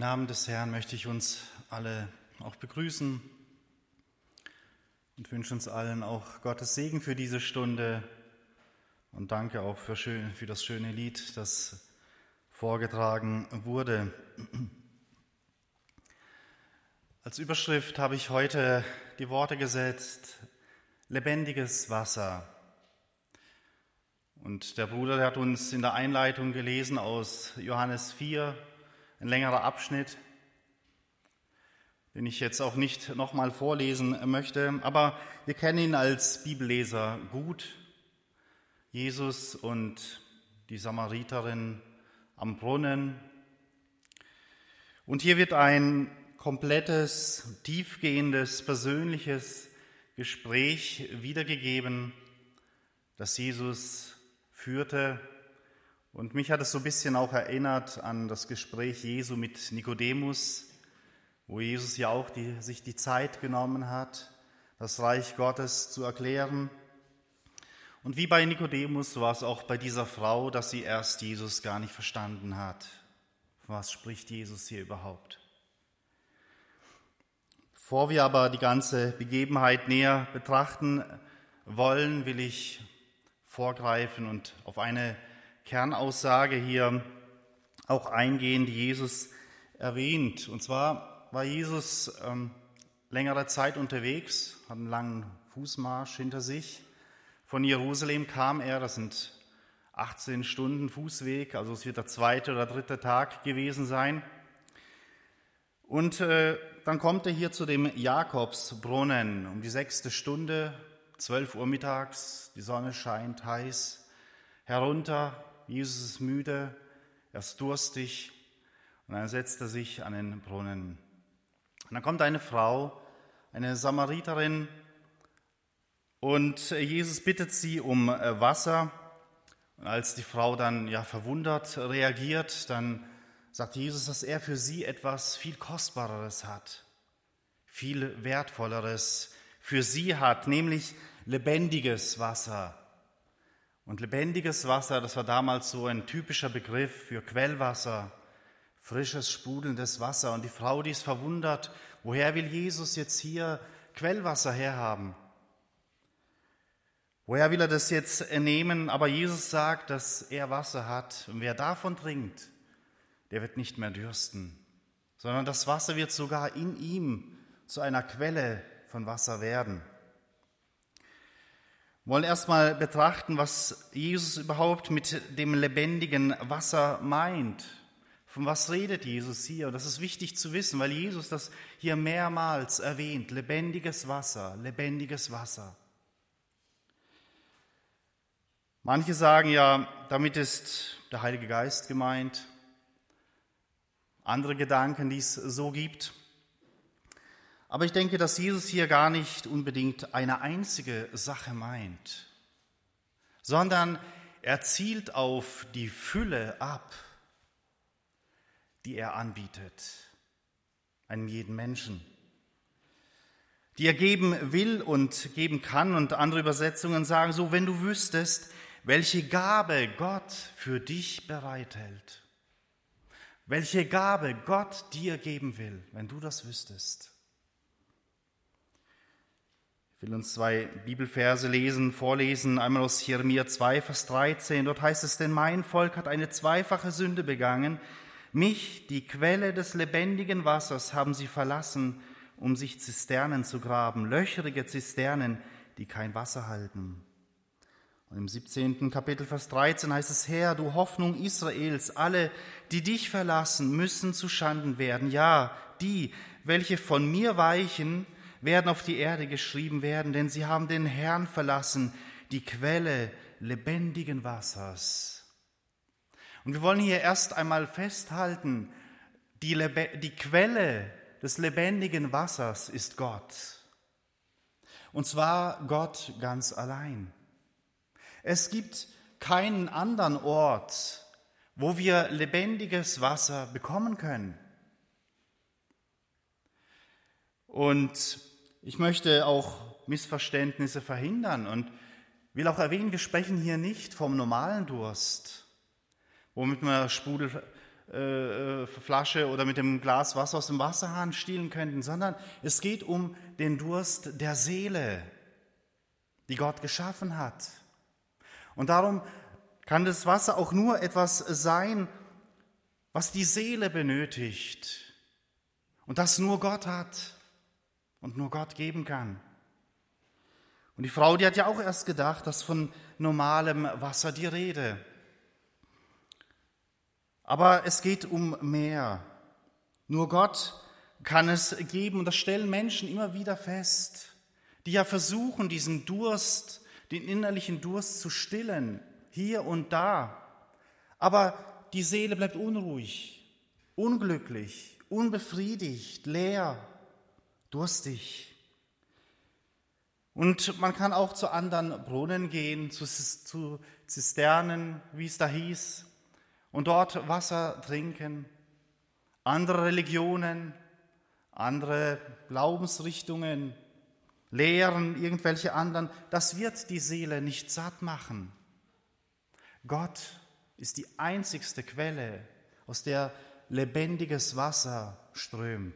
Namen des Herrn möchte ich uns alle auch begrüßen und wünsche uns allen auch Gottes Segen für diese Stunde und danke auch für das schöne Lied, das vorgetragen wurde. Als Überschrift habe ich heute die Worte gesetzt: lebendiges Wasser. Und der Bruder, der hat uns in der Einleitung gelesen aus Johannes 4, ein längerer Abschnitt, den ich jetzt auch nicht nochmal vorlesen möchte, aber wir kennen ihn als Bibelleser gut. Jesus und die Samariterin am Brunnen. Und hier wird ein komplettes, tiefgehendes, persönliches Gespräch wiedergegeben, das Jesus führte. Und mich hat es so ein bisschen auch erinnert an das Gespräch Jesu mit Nikodemus, wo Jesus ja auch sich die Zeit genommen hat, das Reich Gottes zu erklären. Und wie bei Nikodemus war es auch bei dieser Frau, dass sie erst Jesus gar nicht verstanden hat. Was spricht Jesus hier überhaupt? Bevor wir aber die ganze Begebenheit näher betrachten wollen, will ich vorgreifen und auf eine Kernaussage hier auch eingehen, die Jesus erwähnt. Und zwar war Jesus längere Zeit unterwegs, hat einen langen Fußmarsch hinter sich. Von Jerusalem kam er, das sind 18 Stunden Fußweg, also es wird der 2. oder 3. Tag gewesen sein. Und dann kommt er hier zu dem Jakobsbrunnen um die 6. Stunde, 12 Uhr mittags, die Sonne scheint heiß herunter, Jesus ist müde, er ist durstig und dann setzt er sich an den Brunnen. Und dann kommt eine Frau, eine Samariterin, und Jesus bittet sie um Wasser. Und als die Frau dann verwundert reagiert, dann sagt Jesus, dass er für sie etwas viel Kostbareres hat, viel Wertvolleres für sie hat, nämlich lebendiges Wasser. Und lebendiges Wasser, das war damals so ein typischer Begriff für Quellwasser, frisches, sprudelndes Wasser. Und die Frau, die ist verwundert, woher will Jesus jetzt hier Quellwasser herhaben? Woher will er das jetzt nehmen? Aber Jesus sagt, dass er Wasser hat. Und wer davon trinkt, der wird nicht mehr dürsten, sondern das Wasser wird sogar in ihm zu einer Quelle von Wasser werden. Wir wollen erstmal betrachten, was Jesus überhaupt mit dem lebendigen Wasser meint. Von was redet Jesus hier? Und das ist wichtig zu wissen, weil Jesus das hier mehrmals erwähnt. Lebendiges Wasser, lebendiges Wasser. Manche sagen ja, damit ist der Heilige Geist gemeint. Andere Gedanken, die es so gibt. Aber ich denke, dass Jesus hier gar nicht unbedingt eine einzige Sache meint, sondern er zielt auf die Fülle ab, die er anbietet, einem jeden Menschen, die er geben will und geben kann. Und andere Übersetzungen sagen so, wenn du wüsstest, welche Gabe Gott für dich bereithält, welche Gabe Gott dir geben will, wenn du das wüsstest. Ich will uns 2 Bibelverse vorlesen, einmal aus Jeremia 2, Vers 13. Dort heißt es, denn mein Volk hat eine zweifache Sünde begangen. Mich, die Quelle des lebendigen Wassers, haben sie verlassen, um sich Zisternen zu graben, löcherige Zisternen, die kein Wasser halten. Und im 17. Kapitel, Vers 13 heißt es, Herr, du Hoffnung Israels, alle, die dich verlassen, müssen zu Schanden werden. Ja, die, welche von mir weichen, werden auf die Erde geschrieben werden, denn sie haben den Herrn verlassen, die Quelle lebendigen Wassers. Und wir wollen hier erst einmal festhalten, die Quelle des lebendigen Wassers ist Gott. Und zwar Gott ganz allein. Es gibt keinen anderen Ort, wo wir lebendiges Wasser bekommen können. Und ich möchte auch Missverständnisse verhindern und will auch erwähnen, wir sprechen hier nicht vom normalen Durst, womit man Flasche oder mit dem Glas Wasser aus dem Wasserhahn stehlen könnten, sondern es geht um den Durst der Seele, die Gott geschaffen hat. Und darum kann das Wasser auch nur etwas sein, was die Seele benötigt und das nur Gott hat und nur Gott geben kann. Und die Frau, die hat ja auch erst gedacht, dass von normalem Wasser die Rede. Aber es geht um mehr. Nur Gott kann es geben und das stellen Menschen immer wieder fest, die ja versuchen, diesen Durst, den innerlichen Durst zu stillen, hier und da. Aber die Seele bleibt unruhig, unglücklich, unbefriedigt, leer, durstig. Und man kann auch zu anderen Brunnen gehen, zu Zisternen, wie es da hieß, und dort Wasser trinken. Andere Religionen, andere Glaubensrichtungen, Lehren, irgendwelche anderen, das wird die Seele nicht satt machen. Gott ist die einzigste Quelle, aus der lebendiges Wasser strömt.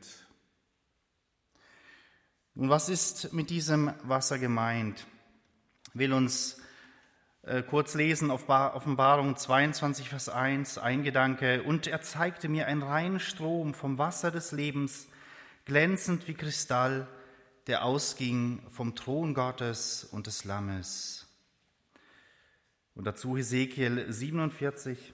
Und was ist mit diesem Wasser gemeint? Ich will uns kurz lesen, auf Offenbarung 22, Vers 1, ein Gedanke. Und er zeigte mir einen reinen Strom vom Wasser des Lebens, glänzend wie Kristall, der ausging vom Thron Gottes und des Lammes. Und dazu Hesekiel 47,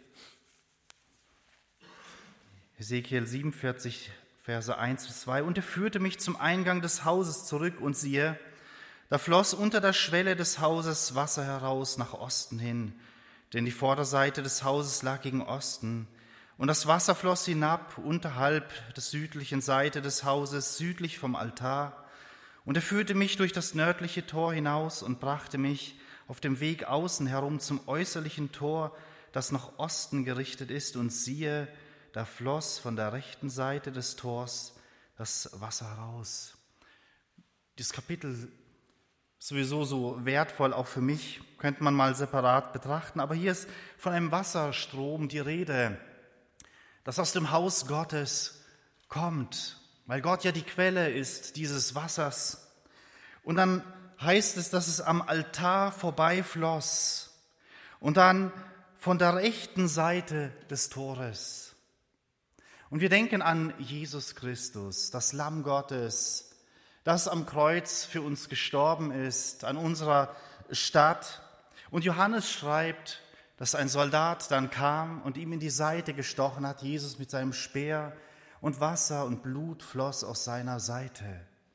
Verse 1 bis 2. Und er führte mich zum Eingang des Hauses zurück und siehe, da floss unter der Schwelle des Hauses Wasser heraus nach Osten hin, denn die Vorderseite des Hauses lag gegen Osten. Und das Wasser floss hinab unterhalb der südlichen Seite des Hauses, südlich vom Altar. Und er führte mich durch das nördliche Tor hinaus und brachte mich auf dem Weg außen herum zum äußerlichen Tor, das nach Osten gerichtet ist. Und siehe, da floss von der rechten Seite des Tors das Wasser heraus. Dieses Kapitel sowieso so wertvoll, auch für mich, könnte man mal separat betrachten. Aber hier ist von einem Wasserstrom die Rede, das aus dem Haus Gottes kommt, weil Gott ja die Quelle ist dieses Wassers. Und dann heißt es, dass es am Altar vorbeifloss und dann von der rechten Seite des Tores. Und wir denken an Jesus Christus, das Lamm Gottes, das am Kreuz für uns gestorben ist, an unserer Stadt. Und Johannes schreibt, dass ein Soldat dann kam und ihm in die Seite gestochen hat, Jesus mit seinem Speer, und Wasser und Blut floss aus seiner Seite.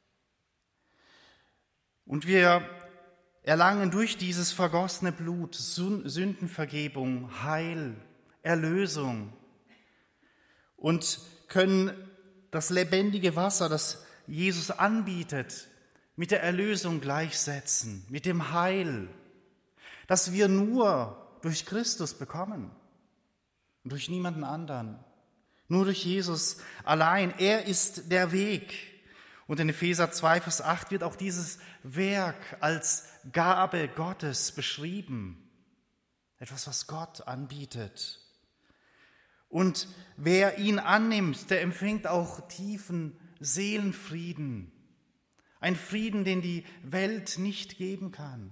Und wir erlangen durch dieses vergossene Blut Sündenvergebung, Heil, Erlösung und können das lebendige Wasser, das Jesus anbietet, mit der Erlösung gleichsetzen, mit dem Heil, das wir nur durch Christus bekommen und durch niemanden anderen, nur durch Jesus allein. Er ist der Weg. Und in Epheser 2, Vers 8 wird auch dieses Werk als Gabe Gottes beschrieben, etwas, was Gott anbietet. Und wer ihn annimmt, der empfängt auch tiefen Seelenfrieden, ein Frieden, den die Welt nicht geben kann.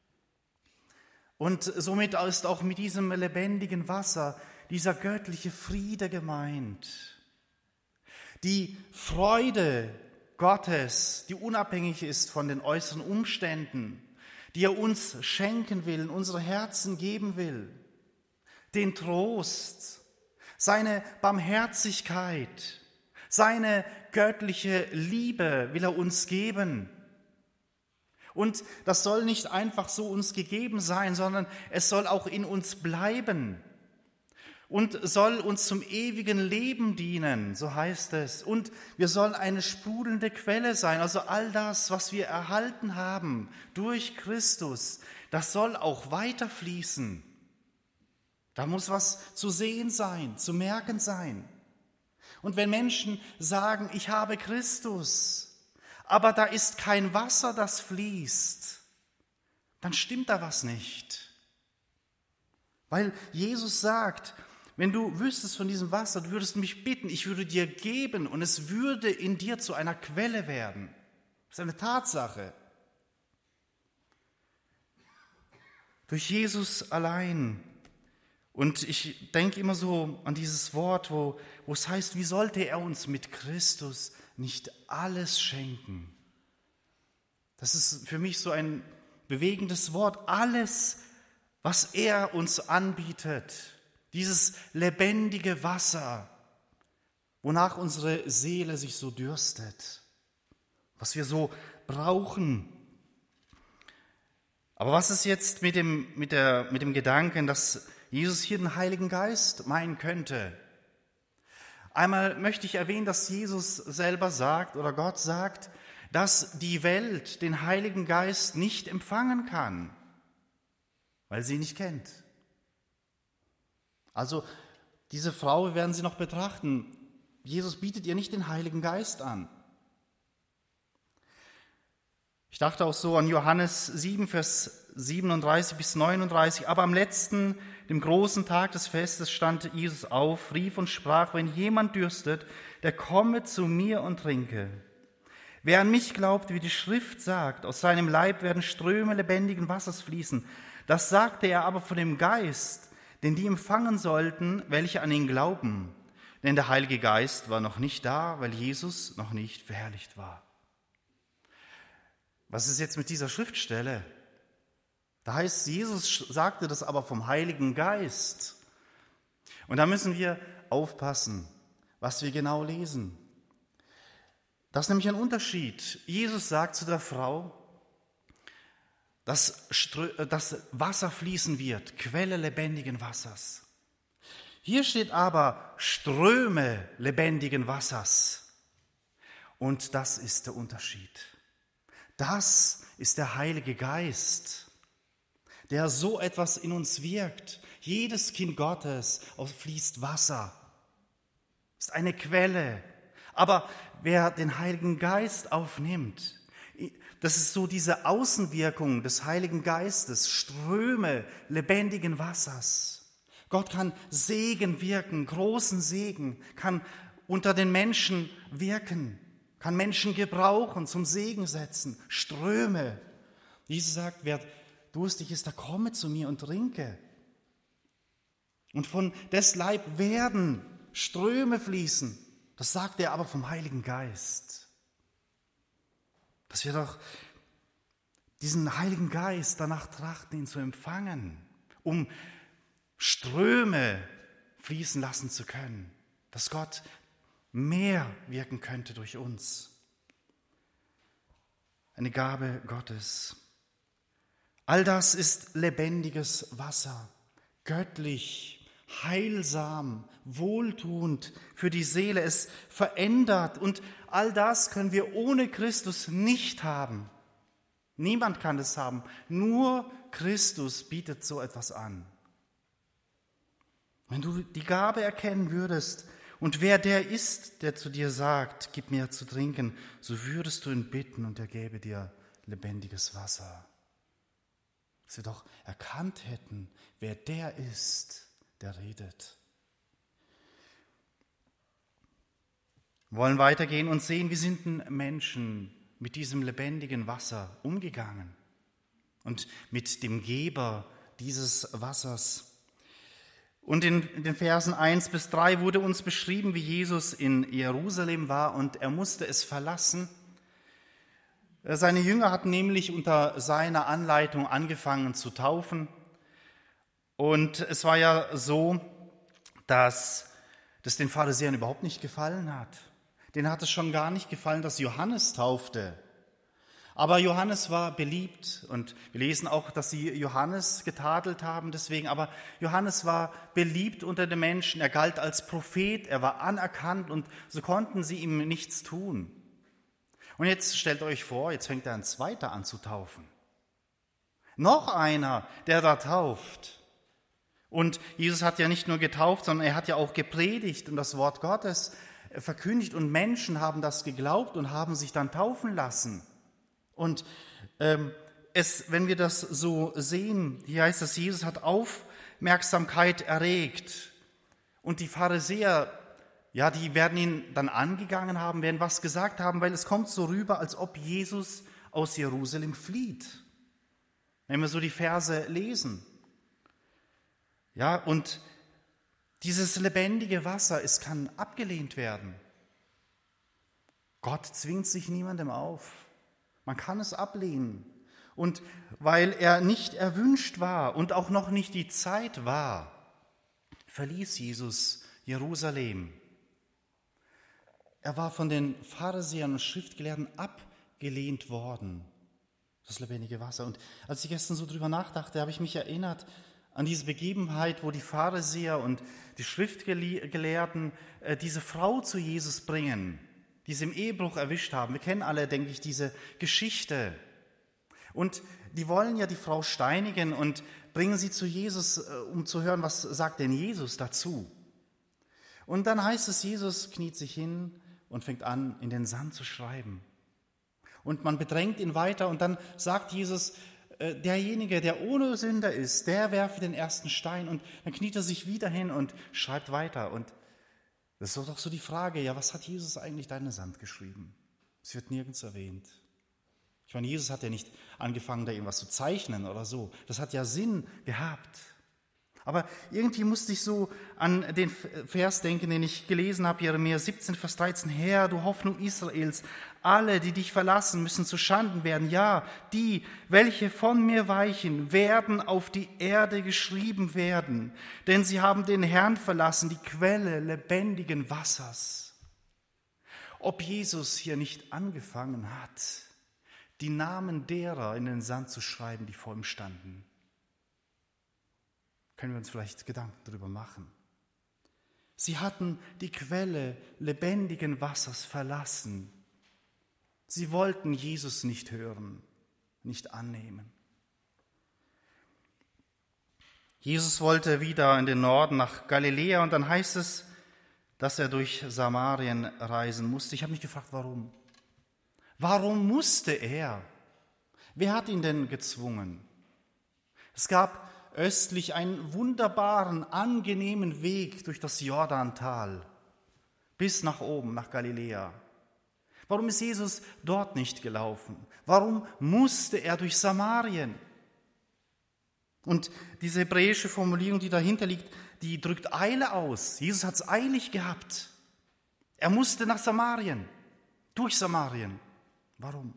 Und somit ist auch mit diesem lebendigen Wasser dieser göttliche Friede gemeint. Die Freude Gottes, die unabhängig ist von den äußeren Umständen, die er uns schenken will, in unsere Herzen geben will. Den Trost, seine Barmherzigkeit, seine göttliche Liebe will er uns geben. Und das soll nicht einfach so uns gegeben sein, sondern es soll auch in uns bleiben und soll uns zum ewigen Leben dienen, so heißt es. Und wir sollen eine sprudelnde Quelle sein, also all das, was wir erhalten haben durch Christus, das soll auch weiterfließen. Da muss was zu sehen sein, zu merken sein. Und wenn Menschen sagen, ich habe Christus, aber da ist kein Wasser, das fließt, dann stimmt da was nicht. Weil Jesus sagt, wenn du wüsstest von diesem Wasser, du würdest mich bitten, ich würde dir geben und es würde in dir zu einer Quelle werden. Das ist eine Tatsache. Durch Jesus allein. Und ich denke immer so an dieses Wort, wo es heißt, wie sollte er uns mit Christus nicht alles schenken? Das ist für mich so ein bewegendes Wort. Alles, was er uns anbietet, dieses lebendige Wasser, wonach unsere Seele sich so dürstet, was wir so brauchen. Aber was ist jetzt mit dem Gedanken, dass Jesus hier den Heiligen Geist meinen könnte? Einmal möchte ich erwähnen, dass Jesus selber sagt oder Gott sagt, dass die Welt den Heiligen Geist nicht empfangen kann, weil sie ihn nicht kennt. Also diese Frau, wir werden sie noch betrachten, Jesus bietet ihr nicht den Heiligen Geist an. Ich dachte auch so an Johannes 7, Vers 37 bis 39. Aber am letzten, dem großen Tag des Festes, stand Jesus auf, rief und sprach, wenn jemand dürstet, der komme zu mir und trinke. Wer an mich glaubt, wie die Schrift sagt, aus seinem Leib werden Ströme lebendigen Wassers fließen. Das sagte er aber von dem Geist, den die empfangen sollten, welche an ihn glauben. Denn der Heilige Geist war noch nicht da, weil Jesus noch nicht verherrlicht war. Was ist jetzt mit dieser Schriftstelle? Da heißt, Jesus sagte das aber vom Heiligen Geist. Und da müssen wir aufpassen, was wir genau lesen. Das ist nämlich ein Unterschied. Jesus sagt zu der Frau, dass Wasser fließen wird, Quelle lebendigen Wassers. Hier steht aber Ströme lebendigen Wassers. Und das ist der Unterschied. Das ist der Heilige Geist, der so etwas in uns wirkt. Jedes Kind Gottes fließt Wasser, ist eine Quelle. Aber wer den Heiligen Geist aufnimmt, das ist so diese Außenwirkung des Heiligen Geistes, Ströme lebendigen Wassers. Gott kann Segen wirken, großen Segen, kann unter den Menschen wirken, kann Menschen gebrauchen, zum Segen setzen, Ströme. Jesus sagt, wer durstig ist, der komme zu mir und trinke. Und von des Leib werden Ströme fließen. Das sagt er aber vom Heiligen Geist. Dass wir doch diesen Heiligen Geist danach trachten, ihn zu empfangen, um Ströme fließen lassen zu können, dass Gott mehr wirken könnte durch uns. Eine Gabe Gottes. All das ist lebendiges Wasser, göttlich, heilsam, wohltuend für die Seele. Es verändert und all das können wir ohne Christus nicht haben. Niemand kann es haben. Nur Christus bietet so etwas an. Wenn du die Gabe erkennen würdest und wer der ist, der zu dir sagt, gib mir zu trinken, so würdest du ihn bitten und er gäbe dir lebendiges Wasser. Dass wir doch erkannt hätten, wer der ist, der redet. Wir wollen weitergehen und sehen, wie sind denn Menschen mit diesem lebendigen Wasser umgegangen und mit dem Geber dieses Wassers. Und in den Versen 1 bis 3 wurde uns beschrieben, wie Jesus in Jerusalem war und er musste es verlassen. Seine Jünger hatten nämlich unter seiner Anleitung angefangen zu taufen. Und es war ja so, dass das den Pharisäern überhaupt nicht gefallen hat. Denen hat es schon gar nicht gefallen, dass Johannes taufte. Aber Johannes war beliebt und wir lesen auch, dass sie Johannes getadelt haben deswegen. Aber Johannes war beliebt unter den Menschen, er galt als Prophet, er war anerkannt und so konnten sie ihm nichts tun. Und jetzt stellt euch vor, jetzt fängt ein zweiter an zu taufen. Noch einer, der da tauft. Und Jesus hat ja nicht nur getauft, sondern er hat ja auch gepredigt und das Wort Gottes verkündigt und Menschen haben das geglaubt und haben sich dann taufen lassen. Und wenn wir das so sehen, hier heißt es, Jesus hat Aufmerksamkeit erregt Und die Pharisäer, ja, die werden ihn dann angegangen haben, werden was gesagt haben, weil es kommt so rüber, als ob Jesus aus Jerusalem flieht. Wenn wir so die Verse lesen. Ja, und dieses lebendige Wasser, es kann abgelehnt werden. Gott zwingt sich niemandem auf. Man kann es ablehnen. Und weil er nicht erwünscht war und auch noch nicht die Zeit war, verließ Jesus Jerusalem. Er war von den Pharisäern und Schriftgelehrten abgelehnt worden, das lebendige Wasser. Und als ich gestern so drüber nachdachte, habe ich mich erinnert an diese Begebenheit, wo die Pharisäer und die Schriftgelehrten diese Frau zu Jesus bringen, die sie im Ehebruch erwischt haben. Wir kennen alle, denke ich, diese Geschichte. Und die wollen ja die Frau steinigen und bringen sie zu Jesus, um zu hören, was sagt denn Jesus dazu. Und dann heißt es, Jesus kniet sich hin und fängt an, in den Sand zu schreiben. Und man bedrängt ihn weiter und dann sagt Jesus, derjenige, der ohne Sünder ist, der werfe den ersten Stein. Und dann kniet er sich wieder hin und schreibt weiter. Und das ist doch so die Frage, ja, was hat Jesus eigentlich da in den Sand geschrieben? Es wird nirgends erwähnt. Ich meine, Jesus hat ja nicht angefangen, da irgendwas zu zeichnen oder so. Das hat ja Sinn gehabt. Aber irgendwie musste ich so an den Vers denken, den ich gelesen habe, Jeremia 17, Vers 13. Herr, du Hoffnung Israels, alle, die dich verlassen, müssen zu Schanden werden. Ja, die, welche von mir weichen, werden auf die Erde geschrieben werden. Denn sie haben den Herrn verlassen, die Quelle lebendigen Wassers. Ob Jesus hier nicht angefangen hat, die Namen derer in den Sand zu schreiben, die vor ihm standen, können wir uns vielleicht Gedanken darüber machen. Sie hatten die Quelle lebendigen Wassers verlassen. Sie wollten Jesus nicht hören, nicht annehmen. Jesus wollte wieder in den Norden nach Galiläa und dann heißt es, dass er durch Samarien reisen musste. Ich habe mich gefragt, warum? Warum musste er? Wer hat ihn denn gezwungen? Es gab östlich einen wunderbaren, angenehmen Weg durch das Jordantal bis nach oben, nach Galiläa. Warum ist Jesus dort nicht gelaufen? Warum musste er durch Samarien? Und diese hebräische Formulierung, die dahinter liegt, die drückt Eile aus. Jesus hat es eilig gehabt. Er musste nach Samarien, durch Samarien. Warum?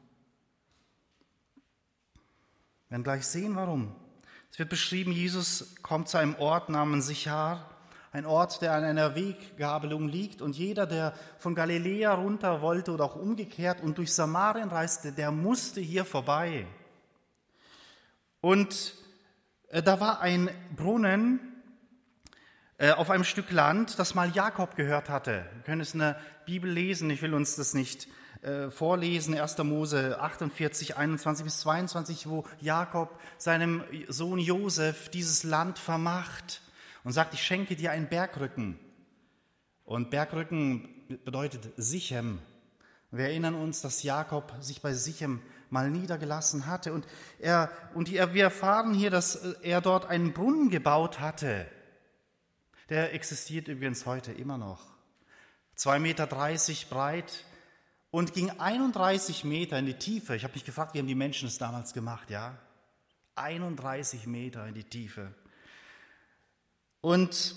Wir werden gleich sehen, warum. Es wird beschrieben, Jesus kommt zu einem Ort namens Sichar, ein Ort, der an einer Weggabelung liegt. Und jeder, der von Galiläa runter wollte oder auch umgekehrt und durch Samarien reiste, der musste hier vorbei. Und da war ein Brunnen auf einem Stück Land, das mal Jakob gehört hatte. Wir können es in der Bibel lesen, ich will uns das nicht vorlesen, 1. Mose 48, 21 bis 22, wo Jakob seinem Sohn Josef dieses Land vermacht und sagt, ich schenke dir einen Bergrücken. Und Bergrücken bedeutet Sichem. Wir erinnern uns, dass Jakob sich bei Sichem mal niedergelassen hatte. Und wir erfahren hier, dass er dort einen Brunnen gebaut hatte. Der existiert übrigens heute immer noch. 2,30 Meter breit und ging 31 Meter in die Tiefe. Ich habe mich gefragt, wie haben die Menschen es damals gemacht, ja? 31 Meter in die Tiefe. Und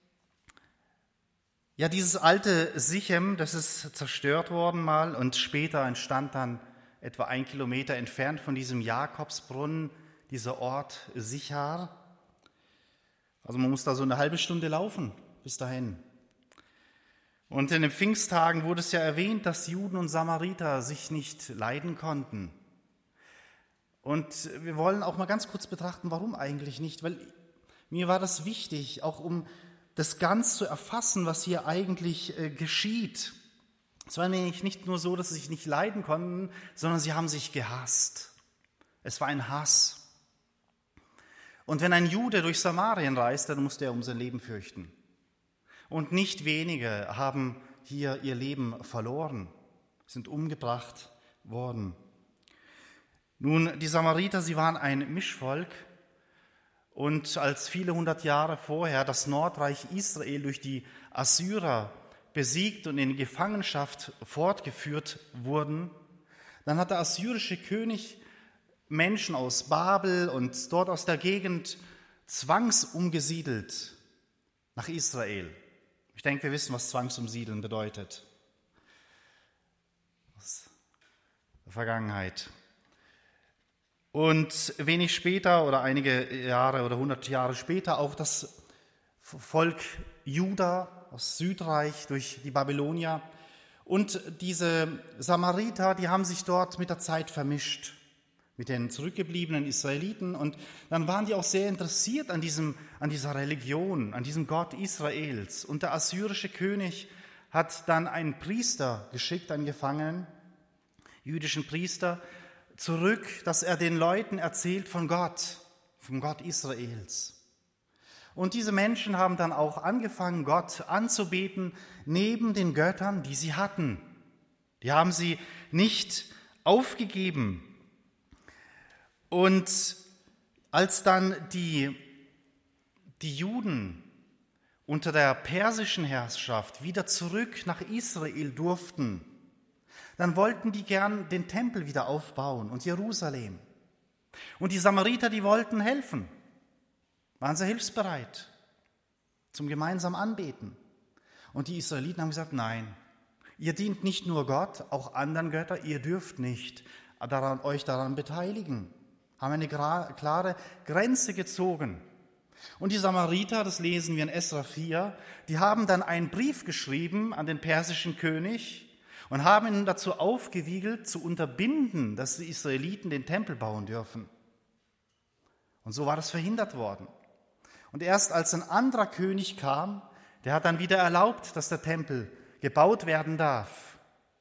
ja, dieses alte Sichem, das ist zerstört worden mal und später entstand dann etwa 1 Kilometer entfernt von diesem Jakobsbrunnen dieser Ort Sichar. Also man muss da so eine halbe Stunde laufen bis dahin. Und in den Pfingsttagen wurde es ja erwähnt, dass Juden und Samariter sich nicht leiden konnten. Und wir wollen auch mal ganz kurz betrachten, warum eigentlich nicht, weil mir war das wichtig, auch um das ganz zu erfassen, was hier eigentlich geschieht. Es war nämlich nicht nur so, dass sie sich nicht leiden konnten, sondern sie haben sich gehasst. Es war ein Hass. Und wenn ein Jude durch Samarien reist, dann musste er um sein Leben fürchten. Und nicht wenige haben hier ihr Leben verloren, sind umgebracht worden. Nun, die Samariter, sie waren ein Mischvolk Und als viele hundert Jahre vorher das Nordreich Israel durch die Assyrer besiegt und in Gefangenschaft fortgeführt wurden, dann hat der assyrische König Menschen aus Babel und dort aus der Gegend zwangsumgesiedelt nach Israel. Ich denke, wir wissen, was Zwangsumsiedeln bedeutet. Aus der Vergangenheit. Und wenig später oder einige Jahre oder 100 Jahre später auch das Volk Juda aus Südreich durch die Babylonier. Und diese Samariter, die haben sich dort mit der Zeit vermischt mit den zurückgebliebenen Israeliten. Und dann waren die auch sehr interessiert an dieser Religion, an diesem Gott Israels. Und der assyrische König hat dann einen Priester geschickt, einen Gefangenen, jüdischen Priester, zurück, dass er den Leuten erzählt von Gott, vom Gott Israels. Und diese Menschen haben dann auch angefangen, Gott anzubeten, neben den Göttern, die sie hatten. Die haben sie nicht aufgegeben. Und als dann die Juden unter der persischen Herrschaft wieder zurück nach Israel durften, dann wollten die gern den Tempel wieder aufbauen und Jerusalem. Und die Samariter, die wollten helfen, waren sehr hilfsbereit zum gemeinsamen Anbeten. Und die Israeliten haben gesagt, nein, ihr dient nicht nur Gott, auch anderen Göttern, ihr dürft nicht euch daran beteiligen. Haben eine klare Grenze gezogen. Und die Samariter, das lesen wir in Esra 4, die haben dann einen Brief geschrieben an den persischen König und haben ihn dazu aufgewiegelt, zu unterbinden, dass die Israeliten den Tempel bauen dürfen. Und so war das verhindert worden. Und erst als ein anderer König kam, der hat dann wieder erlaubt, dass der Tempel gebaut werden darf.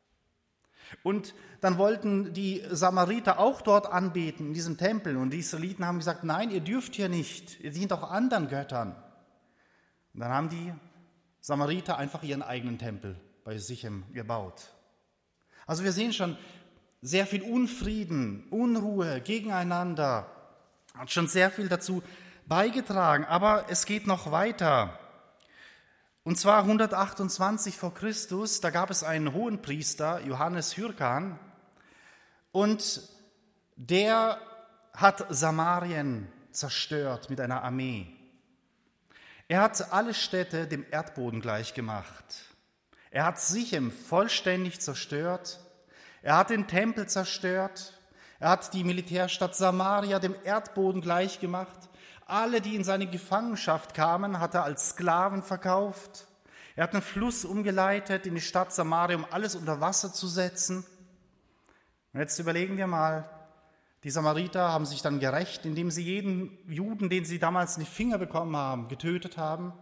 Und dann wollten die Samariter auch dort anbeten, in diesem Tempel. Und die Israeliten haben gesagt, nein, ihr dürft hier nicht, ihr dient auch anderen Göttern. Und dann haben die Samariter einfach ihren eigenen Tempel bei Sichem gebaut. Also wir sehen schon sehr viel Unfrieden, Unruhe gegeneinander, hat schon sehr viel dazu beigetragen. Aber es geht noch weiter. Und zwar 128 vor Christus, da gab es einen Hohenpriester, Johannes Hyrkan, und der hat Samarien zerstört mit einer Armee. Er hat alle Städte dem Erdboden gleichgemacht. Er hat Sichem vollständig zerstört. Er hat den Tempel zerstört. Er hat die Militärstadt Samaria dem Erdboden gleichgemacht. Alle, die in seine Gefangenschaft kamen, hat er als Sklaven verkauft. Er hat einen Fluss umgeleitet in die Stadt Samaria, um alles unter Wasser zu setzen. Und jetzt überlegen wir mal, die Samariter haben sich dann gerächt, indem sie jeden Juden, den sie damals in die Finger bekommen haben, getötet haben.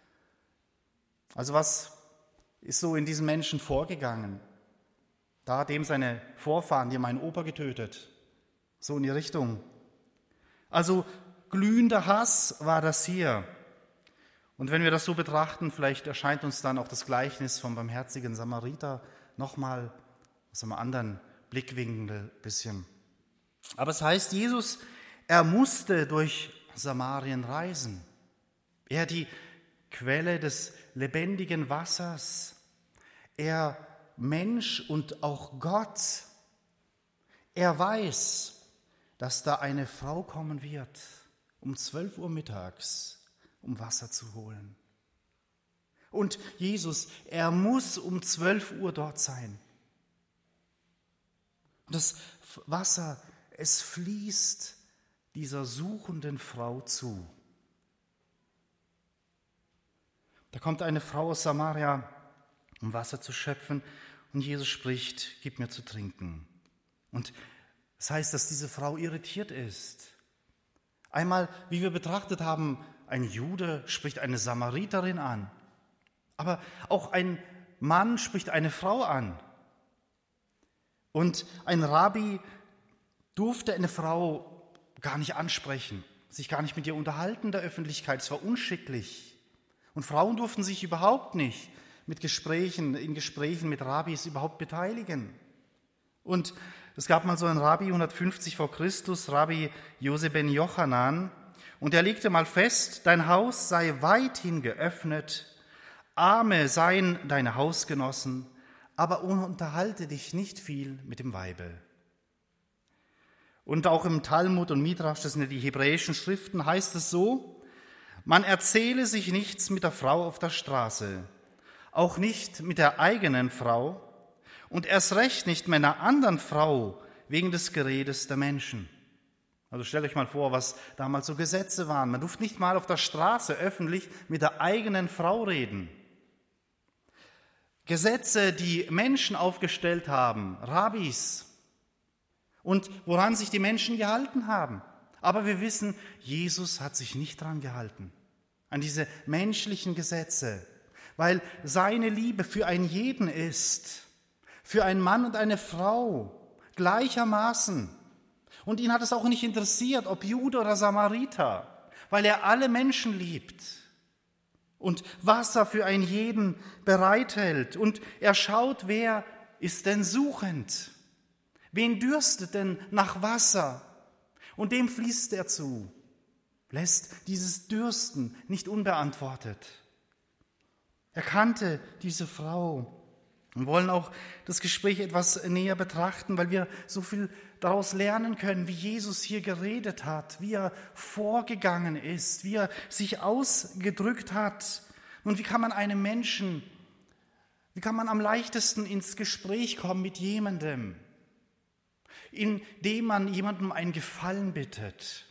Also was ist so in diesen Menschen vorgegangen? Da hat eben seine Vorfahren, die haben einen Opa getötet. So in die Richtung. Also glühender Hass war das hier. Und wenn wir das so betrachten, vielleicht erscheint uns dann auch das Gleichnis vom barmherzigen Samariter nochmal aus einem anderen Blickwinkel ein bisschen. Aber es heißt, Jesus, er musste durch Samarien reisen. Er, die Quelle des lebendigen Wassers, er Mensch und auch Gott, er weiß, dass da eine Frau kommen wird, um 12 Uhr mittags, um Wasser zu holen. Und Jesus, er muss um 12 Uhr dort sein. Und das Wasser, es fließt dieser suchenden Frau zu. Da kommt eine Frau aus Samaria, um Wasser zu schöpfen, und Jesus spricht, gib mir zu trinken. Und das heißt, dass diese Frau irritiert ist. Einmal, wie wir betrachtet haben, ein Jude spricht eine Samariterin an, aber auch ein Mann spricht eine Frau an. Und ein Rabbi durfte eine Frau gar nicht ansprechen, sich gar nicht mit ihr unterhalten in der Öffentlichkeit. Es war unschicklich. Und Frauen durften sich überhaupt nicht in Gesprächen mit Rabbis überhaupt beteiligen. Und es gab mal so einen Rabbi, 150 vor Christus, Rabbi Jose ben Jochanan, Und er legte mal fest, dein Haus sei weithin geöffnet, Arme seien deine Hausgenossen, aber unterhalte dich nicht viel mit dem Weibe. Und auch im Talmud und Midrash, das sind ja die hebräischen Schriften, heißt es so, man erzähle sich nichts mit der Frau auf der Straße, auch nicht mit der eigenen Frau und erst recht nicht mit einer anderen Frau wegen des Geredes der Menschen. Also stellt euch mal vor, was damals so Gesetze waren. Man durfte nicht mal auf der Straße öffentlich mit der eigenen Frau reden. Gesetze, die Menschen aufgestellt haben, Rabbis, und woran sich die Menschen gehalten haben. Aber wir wissen, Jesus hat sich nicht daran gehalten, an diese menschlichen Gesetze, weil seine Liebe für einen jeden ist, für einen Mann und eine Frau gleichermaßen. Und ihn hat es auch nicht interessiert, ob Jude oder Samariter, weil er alle Menschen liebt und Wasser für einen jeden bereithält. Und er schaut, wer ist denn suchend? Wen dürstet denn nach Wasser? Und dem fließt er zu, lässt dieses Dürsten nicht unbeantwortet. Er kannte diese Frau. Wir wollen auch das Gespräch etwas näher betrachten, weil wir so viel daraus lernen können, wie Jesus hier geredet hat, wie er vorgegangen ist, wie er sich ausgedrückt hat. Und wie kann man einem Menschen, wie kann man am leichtesten ins Gespräch kommen mit jemandem, indem man jemandem einen Gefallen bittet.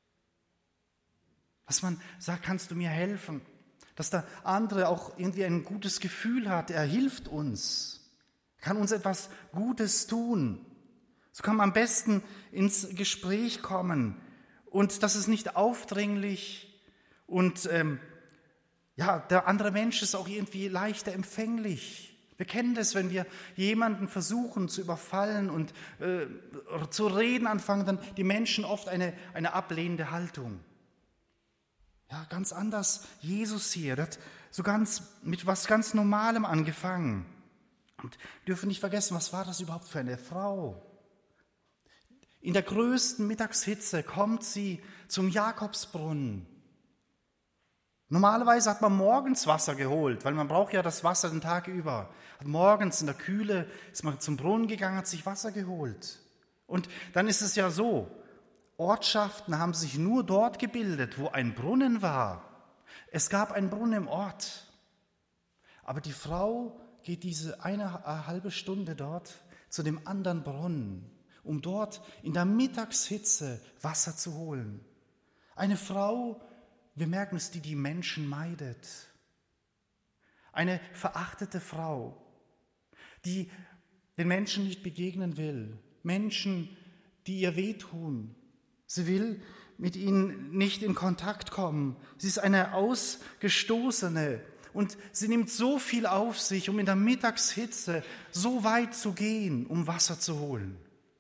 Dass man sagt, kannst du mir helfen? Dass der andere auch irgendwie ein gutes Gefühl hat, er hilft uns, kann uns etwas Gutes tun. So kann man am besten ins Gespräch kommen und das ist nicht aufdringlich und der andere Mensch ist auch irgendwie leichter empfänglich. Wir kennen das, wenn wir jemanden versuchen zu überfallen und zu reden anfangen, dann die Menschen oft eine ablehnende Haltung. Ja, ganz anders Jesus hier, der hat so mit was ganz Normalem angefangen. Und wir dürfen nicht vergessen, was war das überhaupt für eine Frau? In der größten Mittagshitze kommt sie zum Jakobsbrunnen. Normalerweise hat man morgens Wasser geholt, weil man braucht ja das Wasser den Tag über. Morgens in der Kühle ist man zum Brunnen gegangen, hat sich Wasser geholt. Und dann ist es ja so, Ortschaften haben sich nur dort gebildet, wo ein Brunnen war. Es gab einen Brunnen im Ort. Aber die Frau geht diese eine halbe Stunde dort zu dem anderen Brunnen, um dort in der Mittagshitze Wasser zu holen. Eine Frau, wir merken es, die Menschen meidet. Eine verachtete Frau, die den Menschen nicht begegnen will. Menschen, die ihr wehtun. Sie will mit ihnen nicht in Kontakt kommen. Sie ist eine Ausgestoßene und sie nimmt so viel auf sich, um in der Mittagshitze so weit zu gehen, um Wasser zu holen.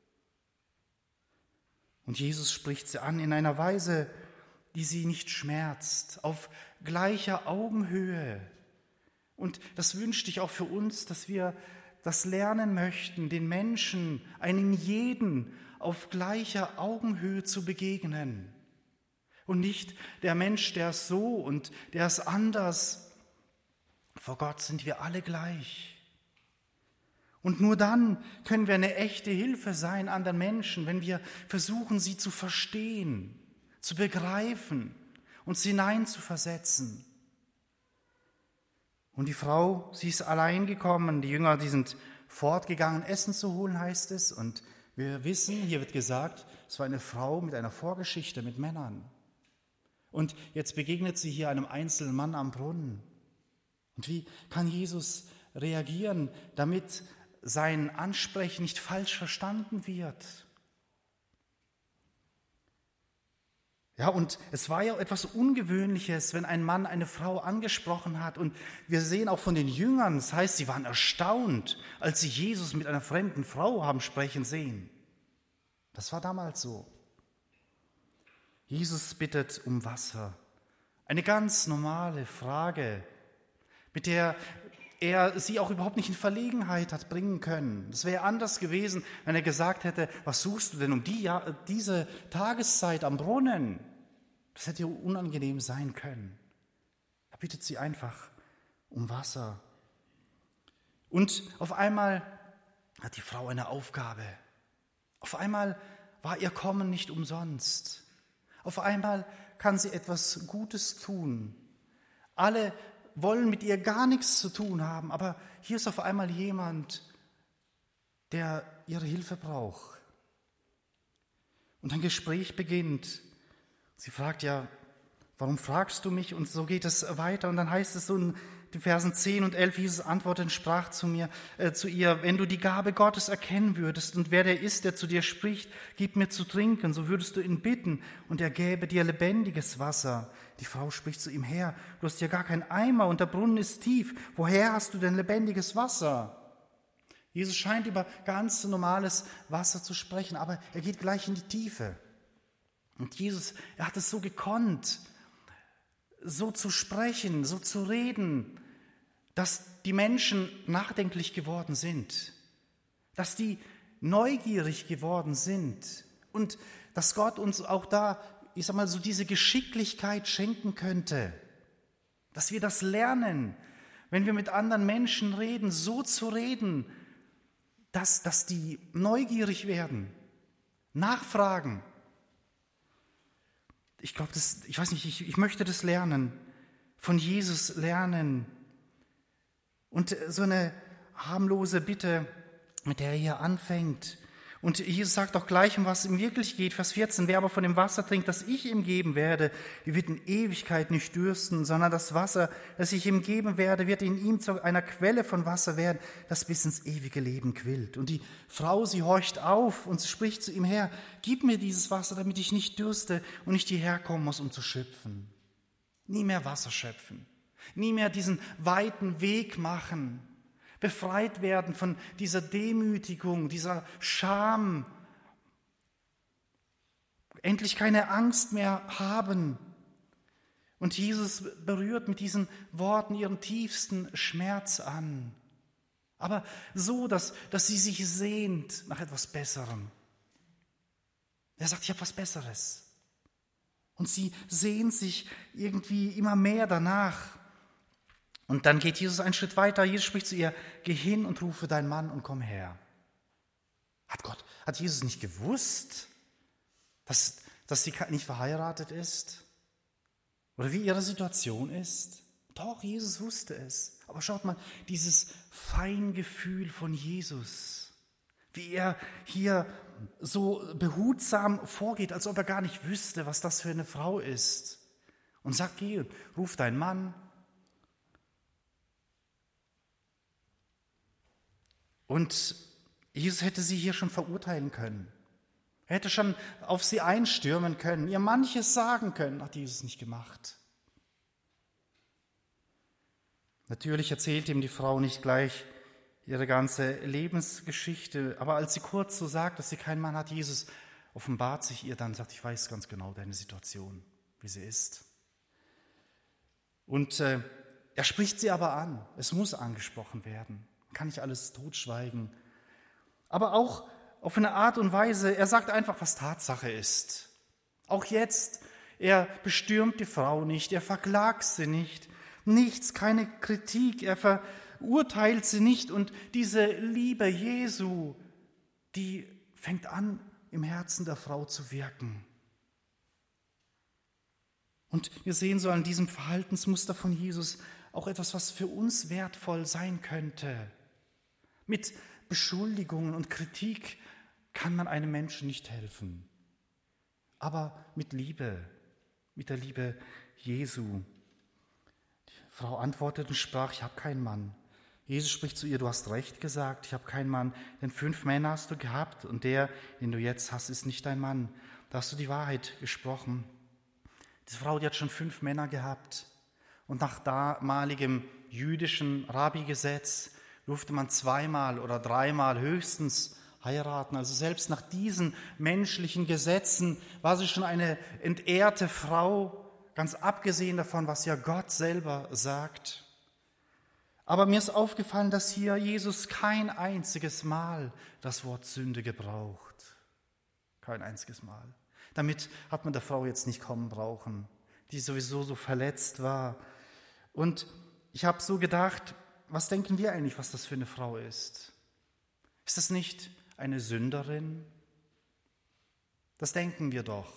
Und Jesus spricht sie an in einer Weise, die sie nicht schmerzt, auf gleicher Augenhöhe. Und das wünschte ich auch für uns, dass wir das lernen möchten, den Menschen, einem jeden auf gleicher Augenhöhe zu begegnen. Und nicht der Mensch, der ist so und der ist anders. Vor Gott sind wir alle gleich. Und nur dann können wir eine echte Hilfe sein anderen Menschen, wenn wir versuchen, sie zu verstehen, zu begreifen, uns hineinzuversetzen. Und die Frau, sie ist allein gekommen, die Jünger, die sind fortgegangen, Essen zu holen, heißt es. Und wir wissen, hier wird gesagt, es war eine Frau mit einer Vorgeschichte mit Männern. Und jetzt begegnet sie hier einem einzelnen Mann am Brunnen. Und wie kann Jesus reagieren, damit sein Ansprechen nicht falsch verstanden wird? Ja, und es war ja etwas Ungewöhnliches, wenn ein Mann eine Frau angesprochen hat. Und wir sehen auch von den Jüngern, das heißt, sie waren erstaunt, als sie Jesus mit einer fremden Frau haben sprechen sehen. Das war damals so. Jesus bittet um Wasser. Eine ganz normale Frage, mit der er sie auch überhaupt nicht in Verlegenheit hat bringen können. Es wäre anders gewesen, wenn er gesagt hätte, was suchst du denn um diese Tageszeit am Brunnen? Das hätte unangenehm sein können. Er bittet sie einfach um Wasser. Und auf einmal hat die Frau eine Aufgabe. Auf einmal war ihr Kommen nicht umsonst. Auf einmal kann sie etwas Gutes tun. Alle wollen mit ihr gar nichts zu tun haben, aber hier ist auf einmal jemand, der ihre Hilfe braucht. Und ein Gespräch beginnt. Sie fragt ja, warum fragst du mich? Und so geht es weiter. Und dann heißt es so in den Versen 10 und 11, Jesus antwortete und sprach zu ihr, wenn du die Gabe Gottes erkennen würdest und wer der ist, der zu dir spricht, gib mir zu trinken, so würdest du ihn bitten und er gäbe dir lebendiges Wasser. Die Frau spricht zu ihm, Herr, du hast ja gar keinen Eimer und der Brunnen ist tief. Woher hast du denn lebendiges Wasser? Jesus scheint über ganz normales Wasser zu sprechen, aber er geht gleich in die Tiefe. Und Jesus, er hat es so gekonnt, so zu sprechen, so zu reden, dass die Menschen nachdenklich geworden sind, dass die neugierig geworden sind und dass Gott uns auch da, ich sag mal, so diese Geschicklichkeit schenken könnte, dass wir das lernen, wenn wir mit anderen Menschen reden, so zu reden, dass die neugierig werden, nachfragen. Ich glaube, ich möchte das lernen, von Jesus lernen. Und so eine harmlose Bitte, mit der er hier anfängt. Und Jesus sagt auch gleich, um was es ihm wirklich geht. Vers 14, wer aber von dem Wasser trinkt, das ich ihm geben werde, die wird in Ewigkeit nicht dürsten, sondern das Wasser, das ich ihm geben werde, wird in ihm zu einer Quelle von Wasser werden, das bis ins ewige Leben quillt. Und die Frau, sie horcht auf und sie spricht zu ihm her, gib mir dieses Wasser, damit ich nicht dürste und nicht hierher kommen muss, um zu schöpfen. Nie mehr Wasser schöpfen, nie mehr diesen weiten Weg machen, befreit werden von dieser Demütigung, dieser Scham, endlich keine Angst mehr haben. Und Jesus berührt mit diesen Worten ihren tiefsten Schmerz an. Aber so, dass sie sich sehnt nach etwas Besserem. Er sagt, ich habe was Besseres. Und sie sehnt sich irgendwie immer mehr danach. Und dann geht Jesus einen Schritt weiter. Jesus spricht zu ihr, geh hin und rufe deinen Mann und komm her. Hat Jesus nicht gewusst, dass sie nicht verheiratet ist? Oder wie ihre Situation ist? Doch, Jesus wusste es. Aber schaut mal, dieses Feingefühl von Jesus, wie er hier so behutsam vorgeht, als ob er gar nicht wüsste, was das für eine Frau ist. Und sagt, geh, ruf deinen Mann. Und Jesus hätte sie hier schon verurteilen können. Er hätte schon auf sie einstürmen können, ihr manches sagen können, hat Jesus nicht gemacht. Natürlich erzählt ihm die Frau nicht gleich ihre ganze Lebensgeschichte, aber als sie kurz so sagt, dass sie keinen Mann hat, Jesus offenbart sich ihr dann, sagt, ich weiß ganz genau deine Situation, wie sie ist. Und er spricht sie aber an, es muss angesprochen werden. Kann nicht alles totschweigen. Aber auch auf eine Art und Weise, er sagt einfach, was Tatsache ist. Auch jetzt, er bestürmt die Frau nicht, er verklagt sie nicht, nichts, keine Kritik, er verurteilt sie nicht. Und diese Liebe Jesu, die fängt an, im Herzen der Frau zu wirken. Und wir sehen so an diesem Verhaltensmuster von Jesus auch etwas, was für uns wertvoll sein könnte. Mit Beschuldigungen und Kritik kann man einem Menschen nicht helfen. Aber mit Liebe, mit der Liebe Jesu. Die Frau antwortete und sprach, ich habe keinen Mann. Jesus spricht zu ihr, du hast recht gesagt, ich habe keinen Mann, denn 5 Männer hast du gehabt und der, den du jetzt hast, ist nicht dein Mann. Da hast du die Wahrheit gesprochen. Diese Frau, die hat schon 5 Männer gehabt und nach damaligem jüdischen Rabbi-Gesetz durfte man 2-mal oder 3-mal höchstens heiraten. Also selbst nach diesen menschlichen Gesetzen war sie schon eine entehrte Frau, ganz abgesehen davon, was ja Gott selber sagt. Aber mir ist aufgefallen, dass hier Jesus kein einziges Mal das Wort Sünde gebraucht. Kein einziges Mal. Damit hat man der Frau jetzt nicht kommen brauchen, die sowieso so verletzt war. Und ich habe so gedacht, was denken wir eigentlich, was das für eine Frau ist? Ist das nicht eine Sünderin? Das denken wir doch.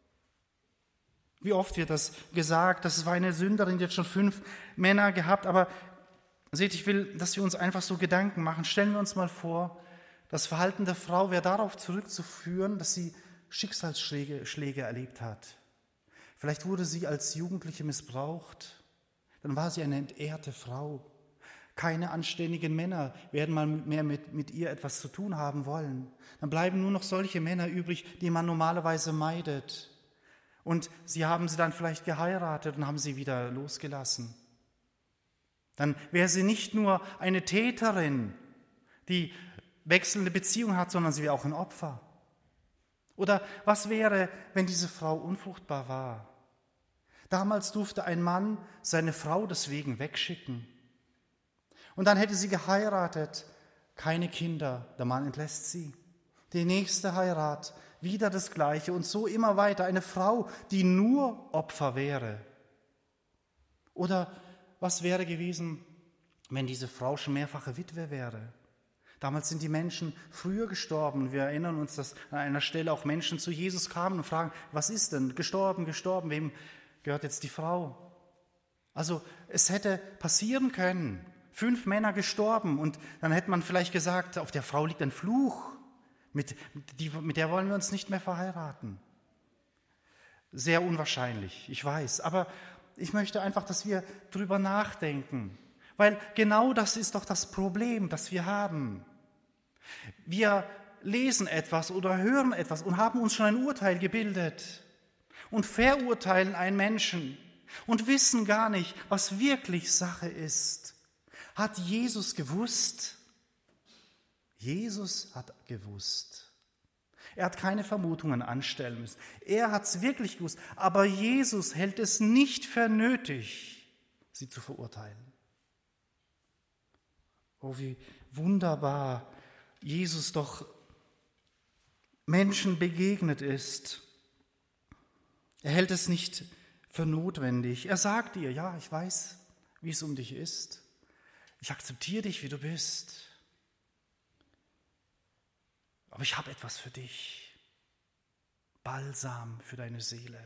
Wie oft wird das gesagt, das war eine Sünderin, die hat schon 5 Männer gehabt. Aber seht, ich will, dass wir uns einfach so Gedanken machen. Stellen wir uns mal vor, das Verhalten der Frau wäre darauf zurückzuführen, dass sie Schicksalsschläge erlebt hat. Vielleicht wurde sie als Jugendliche missbraucht. Dann war sie eine entehrte Frau. Keine anständigen Männer werden mal mehr mit ihr etwas zu tun haben wollen. Dann bleiben nur noch solche Männer übrig, die man normalerweise meidet. Und sie haben sie dann vielleicht geheiratet und haben sie wieder losgelassen. Dann wäre sie nicht nur eine Täterin, die wechselnde Beziehungen hat, sondern sie wäre auch ein Opfer. Oder was wäre, wenn diese Frau unfruchtbar war? Damals durfte ein Mann seine Frau deswegen wegschicken. Und dann hätte sie geheiratet, keine Kinder, der Mann entlässt sie. Die nächste Heirat, wieder das Gleiche und so immer weiter. Eine Frau, die nur Opfer wäre. Oder was wäre gewesen, wenn diese Frau schon mehrfache Witwe wäre? Damals sind die Menschen früher gestorben. Wir erinnern uns, dass an einer Stelle auch Menschen zu Jesus kamen und fragen, was ist denn? Gestorben, wem gehört jetzt die Frau? Also es hätte passieren können, 5 Männer gestorben und dann hätte man vielleicht gesagt, auf der Frau liegt ein Fluch, mit der wollen wir uns nicht mehr verheiraten. Sehr unwahrscheinlich, ich weiß, aber ich möchte einfach, dass wir drüber nachdenken, weil genau das ist doch das Problem, das wir haben. Wir lesen etwas oder hören etwas und haben uns schon ein Urteil gebildet und verurteilen einen Menschen und wissen gar nicht, was wirklich Sache ist. Hat Jesus gewusst? Jesus hat gewusst. Er hat keine Vermutungen anstellen müssen. Er hat es wirklich gewusst. Aber Jesus hält es nicht für nötig, sie zu verurteilen. Oh, wie wunderbar Jesus doch Menschen begegnet ist. Er hält es nicht für notwendig. Er sagt ihr, ja, ich weiß, wie es um dich ist. Ich akzeptiere dich, wie du bist. Aber ich habe etwas für dich. Balsam für deine Seele.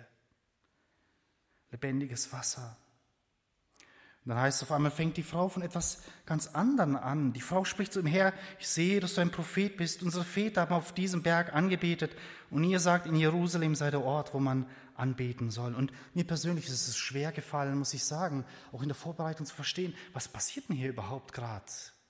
Lebendiges Wasser. Und dann heißt es auf einmal, fängt die Frau von etwas ganz anderem an. Die Frau spricht zu ihm her, ich sehe, dass du ein Prophet bist. Unsere Väter haben auf diesem Berg angebetet. Und ihr sagt, in Jerusalem sei der Ort, wo man anbeten soll. Und mir persönlich ist es schwer gefallen, muss ich sagen, auch in der Vorbereitung zu verstehen, was passiert denn hier überhaupt gerade?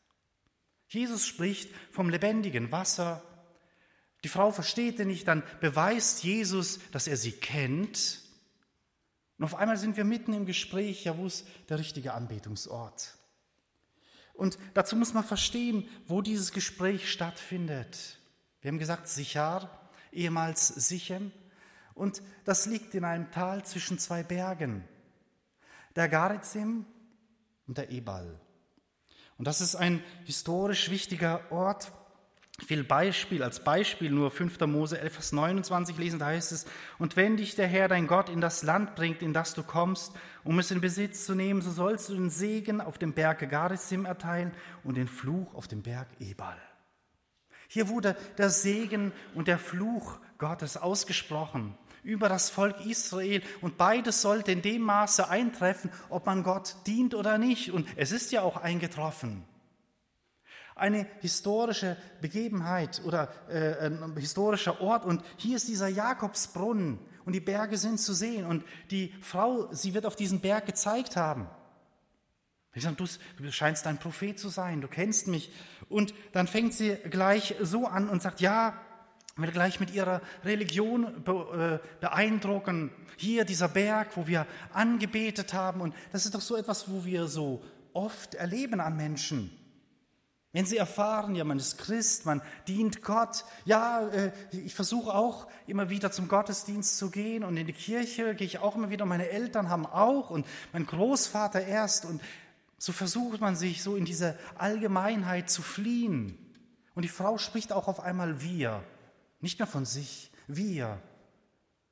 Jesus spricht vom lebendigen Wasser. Die Frau versteht ihn nicht, dann beweist Jesus, dass er sie kennt. Und auf einmal sind wir mitten im Gespräch, ja, wo ist der richtige Anbetungsort? Und dazu muss man verstehen, wo dieses Gespräch stattfindet. Wir haben gesagt, Sichar, ehemals Sichem. Und das liegt in einem Tal zwischen 2 Bergen, der Garizim und der Ebal. Und das ist ein historisch wichtiger Ort. Ich will als Beispiel nur 5. Mose 11, Vers 29 lesen, da heißt es, und wenn dich der Herr, dein Gott, in das Land bringt, in das du kommst, um es in Besitz zu nehmen, so sollst du den Segen auf dem Berg Garizim erteilen und den Fluch auf dem Berg Ebal. Hier wurde der Segen und der Fluch Gottes ausgesprochen über das Volk Israel und beides sollte in dem Maße eintreffen, ob man Gott dient oder nicht. Und es ist ja auch eingetroffen. Eine historische Begebenheit oder ein historischer Ort und hier ist dieser Jakobsbrunnen und die Berge sind zu sehen und die Frau, sie wird auf diesen Berg gezeigt haben. Ich sage, du scheinst ein Prophet zu sein, du kennst mich. Und dann fängt sie gleich so an und sagt, ja, will gleich mit ihrer Religion beeindrucken. Hier dieser Berg, wo wir angebetet haben. Und das ist doch so etwas, wo wir so oft erleben an Menschen. Wenn sie erfahren, ja, man ist Christ, man dient Gott. Ja, ich versuche auch immer wieder zum Gottesdienst zu gehen und in die Kirche gehe ich auch immer wieder. Meine Eltern haben auch und mein Großvater erst. Und so versucht man sich so in diese Allgemeinheit zu fliehen. Und die Frau spricht auch auf einmal wir. Nicht mehr von sich, wir.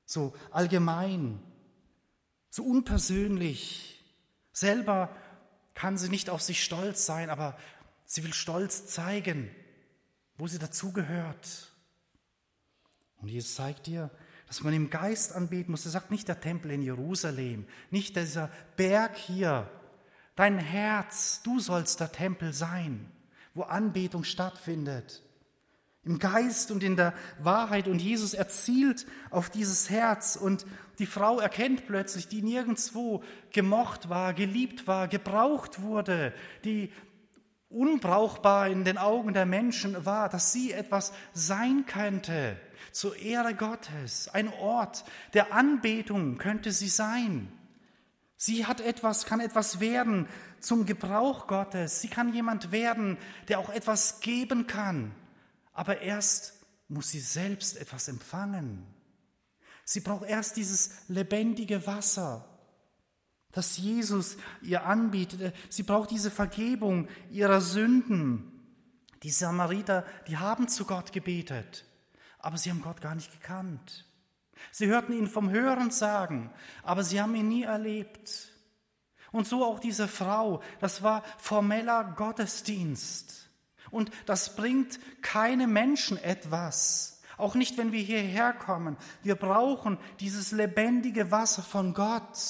so allgemein, so unpersönlich. Selber kann sie nicht auf sich stolz sein, aber sie will Stolz zeigen, wo sie dazugehört. Und Jesus zeigt dir, dass man im Geist anbeten muss. Er sagt nicht der Tempel in Jerusalem, nicht dieser Berg hier. Dein Herz, du sollst der Tempel sein, wo Anbetung stattfindet. Im Geist und in der Wahrheit. Und Jesus erzielt auf dieses Herz. Und die Frau erkennt plötzlich, die nirgendwo gemocht war, geliebt war, gebraucht wurde, die unbrauchbar in den Augen der Menschen war, dass sie etwas sein könnte zur Ehre Gottes. Ein Ort der Anbetung könnte sie sein. Sie hat etwas, kann etwas werden zum Gebrauch Gottes. Sie kann jemand werden, der auch etwas geben kann. Aber erst muss sie selbst etwas empfangen. Sie braucht erst dieses lebendige Wasser, das Jesus ihr anbietet. Sie braucht diese Vergebung ihrer Sünden. Die Samariter, die haben zu Gott gebetet, aber sie haben Gott gar nicht gekannt. Sie hörten ihn vom Hören sagen, aber sie haben ihn nie erlebt. Und so auch diese Frau, das war formeller Gottesdienst. Und das bringt keinem Menschen etwas, auch nicht, wenn wir hierher kommen. Wir brauchen dieses lebendige Wasser von Gott.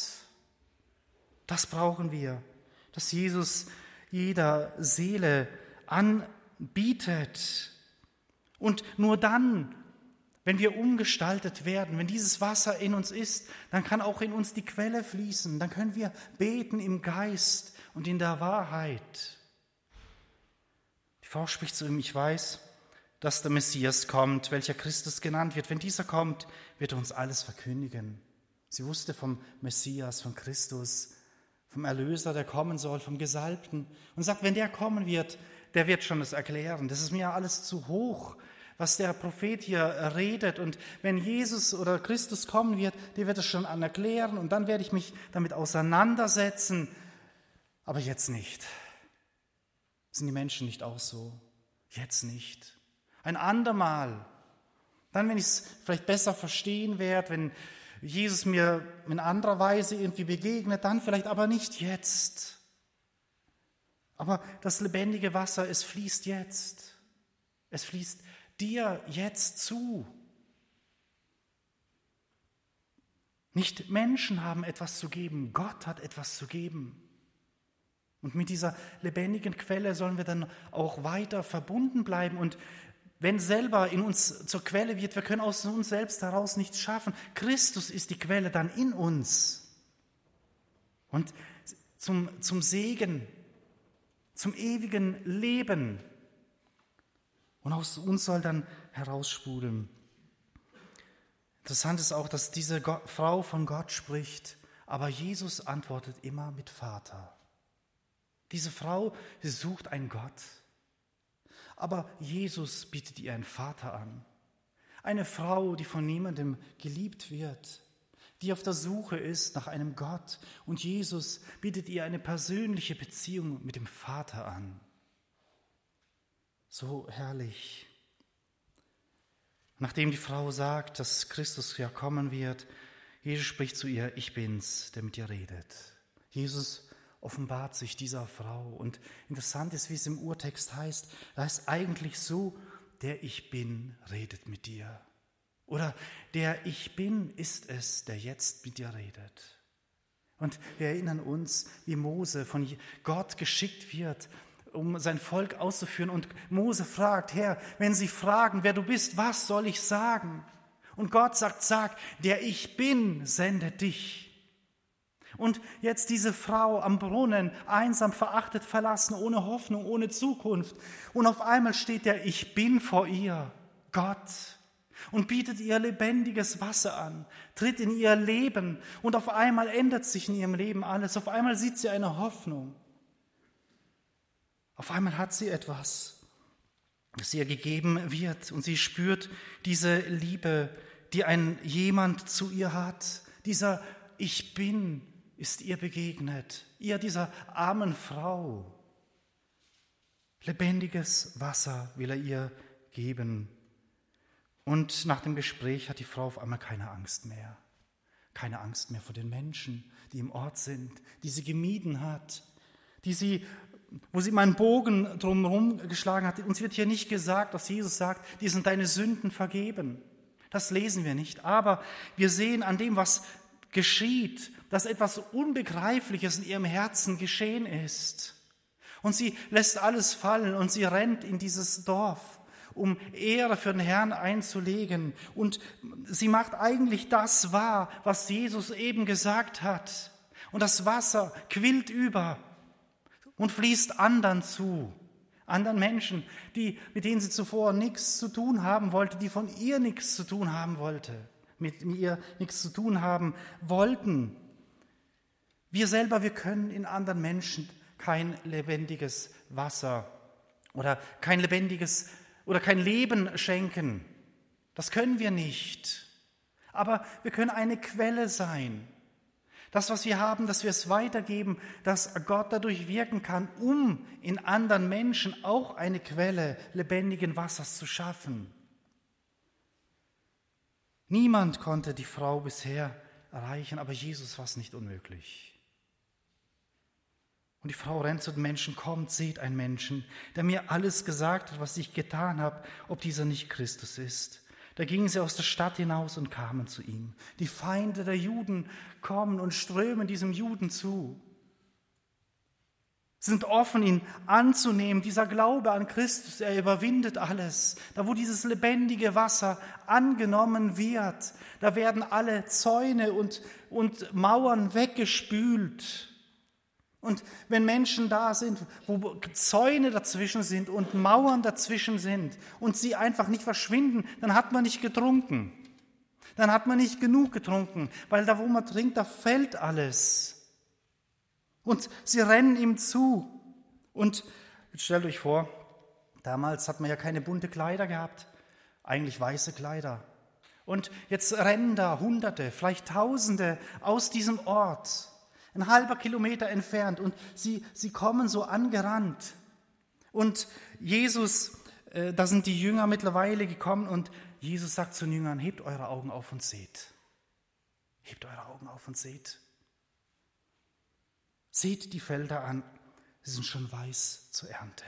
Das brauchen wir, dass Jesus jeder Seele anbietet. Und nur dann, wenn wir umgestaltet werden, wenn dieses Wasser in uns ist, dann kann auch in uns die Quelle fließen. Dann können wir beten im Geist und in der Wahrheit. Die Frau spricht zu ihm: Ich weiß, dass der Messias kommt, welcher Christus genannt wird. Wenn dieser kommt, wird er uns alles verkündigen. Sie wusste vom Messias, von Christus, vom Erlöser, der kommen soll, vom Gesalbten. Und sagt, wenn der kommen wird, der wird schon das erklären. Das ist mir alles zu hoch, was der Prophet hier redet. Und wenn Jesus oder Christus kommen wird, der wird es schon erklären. Und dann werde ich mich damit auseinandersetzen. Aber jetzt nicht. Sind die Menschen nicht auch so? Jetzt nicht. Ein andermal. Dann, wenn ich es vielleicht besser verstehen werde, wenn Jesus mir in anderer Weise irgendwie begegnet, dann vielleicht aber nicht jetzt. Aber das lebendige Wasser, es fließt jetzt. Es fließt dir jetzt zu. Nicht Menschen haben etwas zu geben, Gott hat etwas zu geben. Und mit dieser lebendigen Quelle sollen wir dann auch weiter verbunden bleiben. Und wenn selber in uns zur Quelle wird, wir können aus uns selbst heraus nichts schaffen. Christus ist die Quelle dann in uns. Und zum Segen, zum ewigen Leben. Und aus uns soll dann heraussprudeln. Interessant ist auch, dass diese Frau von Gott spricht, aber Jesus antwortet immer mit Vater. Diese Frau, sie sucht einen Gott. Aber Jesus bietet ihr einen Vater an. Eine Frau, die von niemandem geliebt wird, die auf der Suche ist nach einem Gott. Und Jesus bietet ihr eine persönliche Beziehung mit dem Vater an. So herrlich. Nachdem die Frau sagt, dass Christus ja kommen wird, Jesus spricht zu ihr: Ich bin's, der mit dir redet. Jesus offenbart sich dieser Frau. Und interessant ist, wie es im Urtext heißt, da ist eigentlich so: Der Ich Bin redet mit dir. Oder der Ich Bin ist es, der jetzt mit dir redet. Und wir erinnern uns, wie Mose von Gott geschickt wird, um sein Volk auszuführen. Und Mose fragt: Herr, wenn sie fragen, wer du bist, was soll ich sagen? Und Gott sagt: Sag, der Ich Bin sendet dich. Und jetzt diese Frau am Brunnen, einsam, verachtet, verlassen, ohne Hoffnung, ohne Zukunft. Und auf einmal steht der Ich Bin vor ihr, Gott, und bietet ihr lebendiges Wasser an, tritt in ihr Leben. Und auf einmal ändert sich in ihrem Leben alles. Auf einmal sieht sie eine Hoffnung. Auf einmal hat sie etwas, das ihr gegeben wird. Und sie spürt diese Liebe, die ein jemand zu ihr hat. Dieser Ich Bin ist ihr begegnet, ihr, dieser armen Frau. Lebendiges Wasser will er ihr geben. Und nach dem Gespräch hat die Frau auf einmal keine Angst mehr. Keine Angst mehr vor den Menschen, die im Ort sind, die sie gemieden hat, wo sie mal einen Bogen drumherum geschlagen hat. Uns wird hier nicht gesagt, dass Jesus sagt, dir sind deine Sünden vergeben. Das lesen wir nicht. Aber wir sehen an dem, was geschieht, dass etwas Unbegreifliches in ihrem Herzen geschehen ist. Und sie lässt alles fallen und sie rennt in dieses Dorf, um Ehre für den Herrn einzulegen. Und sie macht eigentlich das wahr, was Jesus eben gesagt hat. Und das Wasser quillt über und fließt anderen zu, anderen Menschen, mit denen sie zuvor nichts zu tun haben wollte, die von ihr nichts zu tun haben wollte, mit ihr nichts zu tun haben wollten. Wir selber, wir können in anderen Menschen kein lebendiges Wasser oder kein Leben schenken. Das können wir nicht. Aber wir können eine Quelle sein. Das, was wir haben, dass wir es weitergeben, dass Gott dadurch wirken kann, um in anderen Menschen auch eine Quelle lebendigen Wassers zu schaffen. Niemand konnte die Frau bisher erreichen, aber Jesus war es nicht unmöglich. Und die Frau rennt zu den Menschen, kommt, seht einen Menschen, der mir alles gesagt hat, was ich getan habe, ob dieser nicht Christus ist. Da gingen sie aus der Stadt hinaus und kamen zu ihm. Die Feinde der Juden kommen und strömen diesem Juden zu. Sie sind offen, ihn anzunehmen. Dieser Glaube an Christus, er überwindet alles. Da, wo dieses lebendige Wasser angenommen wird, da werden alle Zäune und Mauern weggespült. Und wenn Menschen da sind, wo Zäune dazwischen sind und Mauern dazwischen sind und sie einfach nicht verschwinden, dann hat man nicht getrunken. Dann hat man nicht genug getrunken, weil da, wo man trinkt, da fällt alles. Und sie rennen ihm zu. Und jetzt stellt euch vor, damals hat man ja keine bunte Kleider gehabt, eigentlich weiße Kleider. Und jetzt rennen da Hunderte, vielleicht Tausende aus diesem Ort, ein halber Kilometer entfernt, und sie kommen so angerannt. Und Jesus, da sind die Jünger mittlerweile gekommen, und Jesus sagt zu den Jüngern, hebt eure Augen auf und seht. Hebt eure Augen auf und seht. Seht die Felder an, sie sind schon weiß zur Ernte.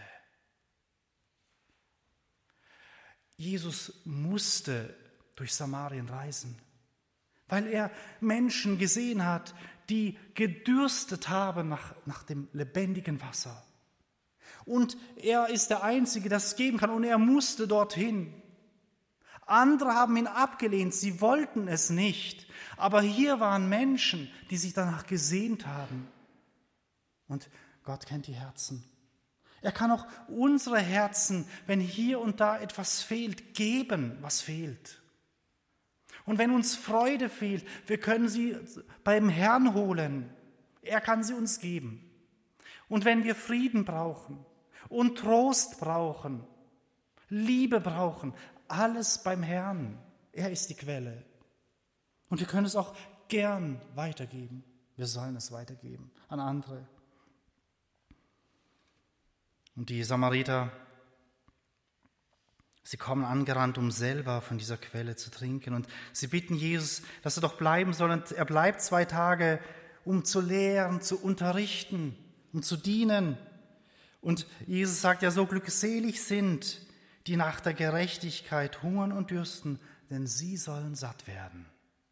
Jesus musste durch Samarien reisen, weil er Menschen gesehen hat, die gedürstet haben nach dem lebendigen Wasser. Und er ist der Einzige, der es geben kann, und er musste dorthin. Andere haben ihn abgelehnt, sie wollten es nicht. Aber hier waren Menschen, die sich danach gesehnt haben. Und Gott kennt die Herzen. Er kann auch unsere Herzen, wenn hier und da etwas fehlt, geben, was fehlt. Und wenn uns Freude fehlt, wir können sie beim Herrn holen. Er kann sie uns geben. Und wenn wir Frieden brauchen und Trost brauchen, Liebe brauchen, alles beim Herrn. Er ist die Quelle. Und wir können es auch gern weitergeben. Wir sollen es weitergeben an andere. Und die Samariter, sie kommen angerannt, um selber von dieser Quelle zu trinken. Und sie bitten Jesus, dass er doch bleiben soll. Und er bleibt 2 Tage, um zu lehren, zu unterrichten, um zu dienen. Und Jesus sagt ja, so glückselig sind, die nach der Gerechtigkeit hungern und dürsten, denn sie sollen satt werden.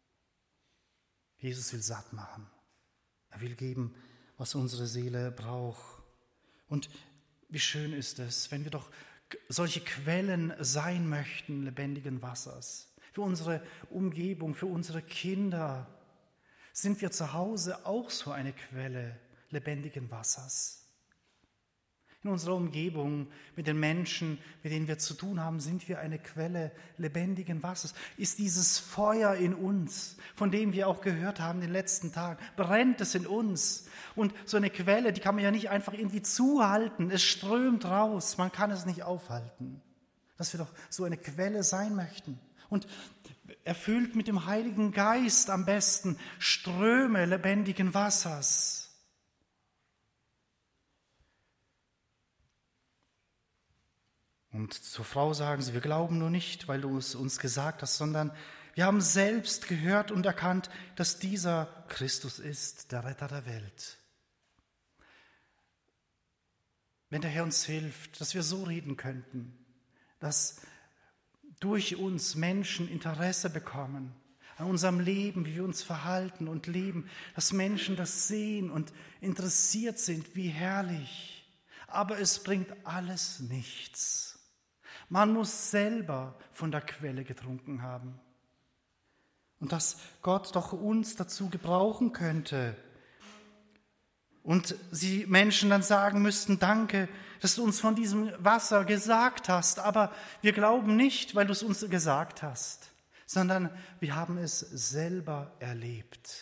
Jesus will satt machen. Er will geben, was unsere Seele braucht. Und wie schön ist es, wenn wir doch solche Quellen sein möchten, lebendigen Wassers. Für unsere Umgebung, für unsere Kinder sind wir zu Hause auch so eine Quelle lebendigen Wassers. In unserer Umgebung, mit den Menschen, mit denen wir zu tun haben, sind wir eine Quelle lebendigen Wassers. Ist dieses Feuer in uns, von dem wir auch gehört haben in den letzten Tagen, brennt es in uns? Und so eine Quelle, die kann man ja nicht einfach irgendwie zuhalten. Es strömt raus, man kann es nicht aufhalten. Dass wir doch so eine Quelle sein möchten. Und erfüllt mit dem Heiligen Geist am besten Ströme lebendigen Wassers. Und zur Frau sagen sie, wir glauben nur nicht, weil du es uns gesagt hast, sondern wir haben selbst gehört und erkannt, dass dieser Christus ist, der Retter der Welt. Wenn der Herr uns hilft, dass wir so reden könnten, dass durch uns Menschen Interesse bekommen an unserem Leben, wie wir uns verhalten und leben, dass Menschen das sehen und interessiert sind, wie herrlich. Aber es bringt alles nichts. Man muss selber von der Quelle getrunken haben. Und dass Gott doch uns dazu gebrauchen könnte. Und sie Menschen dann sagen müssten, danke, dass du uns von diesem Wasser gesagt hast, aber wir glauben nicht, weil du es uns gesagt hast, sondern wir haben es selber erlebt.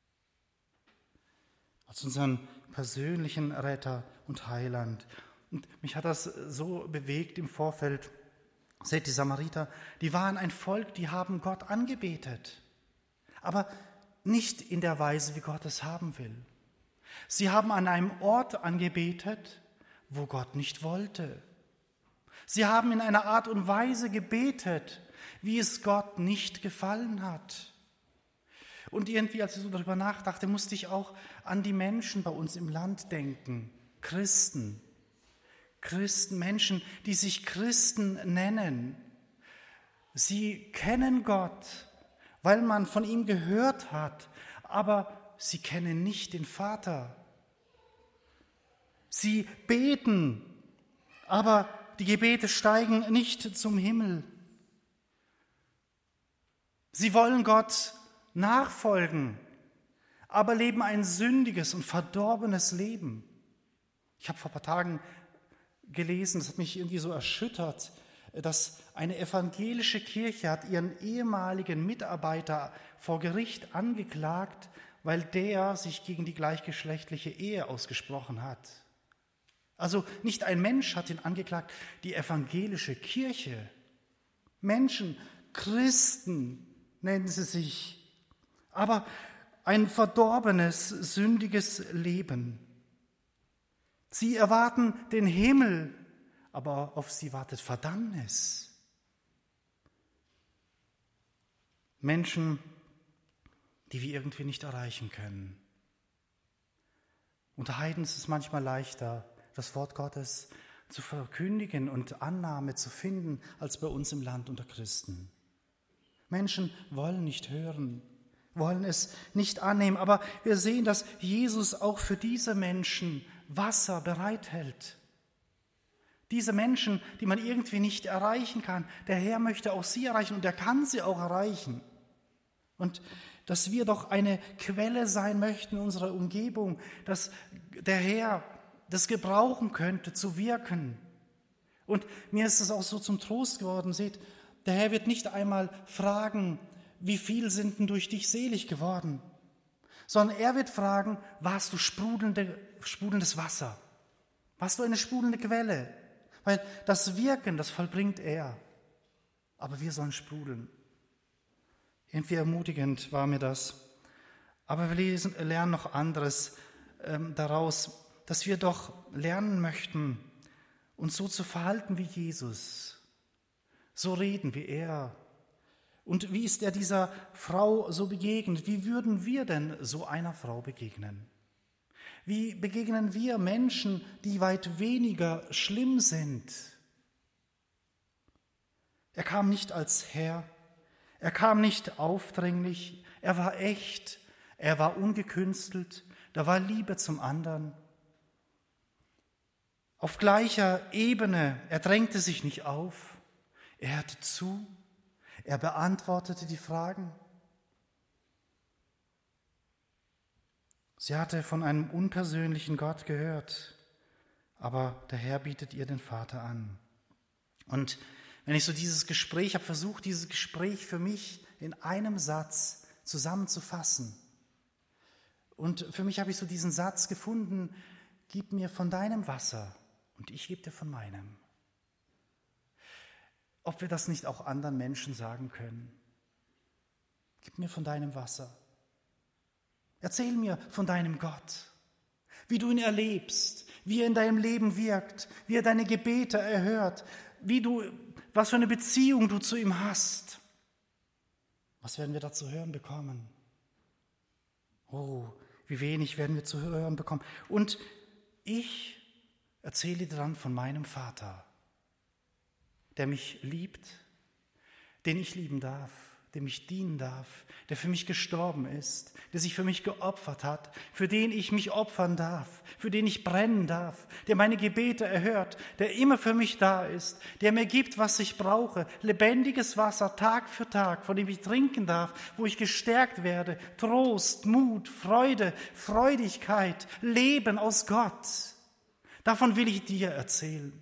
Als unseren persönlichen Retter und Heiland. Und mich hat das so bewegt im Vorfeld. Seht, die Samariter, die waren ein Volk, die haben Gott angebetet, aber nicht in der Weise, wie Gott es haben will. Sie haben an einem Ort angebetet, wo Gott nicht wollte. Sie haben in einer Art und Weise gebetet, wie es Gott nicht gefallen hat. Und irgendwie, als ich so darüber nachdachte, musste ich auch an die Menschen bei uns im Land denken. Christen, Menschen, die sich Christen nennen. Sie kennen Gott, weil man von ihm gehört hat, aber sie kennen nicht den Vater. Sie beten, aber die Gebete steigen nicht zum Himmel. Sie wollen Gott nachfolgen, aber leben ein sündiges und verdorbenes Leben. Ich habe vor ein paar Tagen gelesen, das hat mich irgendwie so erschüttert, dass eine evangelische Kirche hat ihren ehemaligen Mitarbeiter vor Gericht angeklagt, weil der sich gegen die gleichgeschlechtliche Ehe ausgesprochen hat. Also nicht ein Mensch hat ihn angeklagt, die evangelische Kirche. Menschen, Christen nennen sie sich, aber ein verdorbenes, sündiges Leben. Sie erwarten den Himmel, aber auf sie wartet Verdammnis. Menschen, die wir irgendwie nicht erreichen können. Unter Heiden ist es manchmal leichter, das Wort Gottes zu verkündigen und Annahme zu finden, als bei uns im Land unter Christen. Menschen wollen nicht hören, wollen es nicht annehmen, aber wir sehen, dass Jesus auch für diese Menschen Wasser bereithält. Diese Menschen, die man irgendwie nicht erreichen kann, der Herr möchte auch sie erreichen und er kann sie auch erreichen. Und dass wir doch eine Quelle sein möchten in unserer Umgebung, dass der Herr das gebrauchen könnte, zu wirken. Und mir ist es auch so zum Trost geworden, seht, der Herr wird nicht einmal fragen, wie viel sind denn durch dich selig geworden, sondern er wird fragen, warst du sprudelndes Wasser? Warst du eine sprudelnde Quelle? Weil das Wirken, das vollbringt er, aber wir sollen sprudeln. Irgendwie ermutigend war mir das. Aber wir lernen noch anderes daraus, dass wir doch lernen möchten, uns so zu verhalten wie Jesus, so reden wie er. Und wie ist er dieser Frau so begegnet? Wie würden wir denn so einer Frau begegnen? Wie begegnen wir Menschen, die weit weniger schlimm sind? Er kam nicht als Herr, er kam nicht aufdringlich, er war echt, er war ungekünstelt, da war Liebe zum anderen. Auf gleicher Ebene, er drängte sich nicht auf, er hörte zu, er beantwortete die Fragen. Sie hatte von einem unpersönlichen Gott gehört, aber der Herr bietet ihr den Vater an. Und wenn ich so dieses Gespräch habe versucht, dieses Gespräch für mich in einem Satz zusammenzufassen. Und für mich habe ich so diesen Satz gefunden, gib mir von deinem Wasser und ich gebe dir von meinem. Ob wir das nicht auch anderen Menschen sagen können. Gib mir von deinem Wasser. Erzähl mir von deinem Gott, wie du ihn erlebst, wie er in deinem Leben wirkt, wie er deine Gebete erhört, was für eine Beziehung du zu ihm hast. Was werden wir da zu hören bekommen? Oh, wie wenig werden wir zu hören bekommen. Und ich erzähle dir dann von meinem Vater, der mich liebt, den ich lieben darf, dem ich dienen darf, der für mich gestorben ist, der sich für mich geopfert hat, für den ich mich opfern darf, für den ich brennen darf, der meine Gebete erhört, der immer für mich da ist, der mir gibt, was ich brauche, lebendiges Wasser Tag für Tag, von dem ich trinken darf, wo ich gestärkt werde, Trost, Mut, Freude, Freudigkeit, Leben aus Gott. Davon will ich dir erzählen.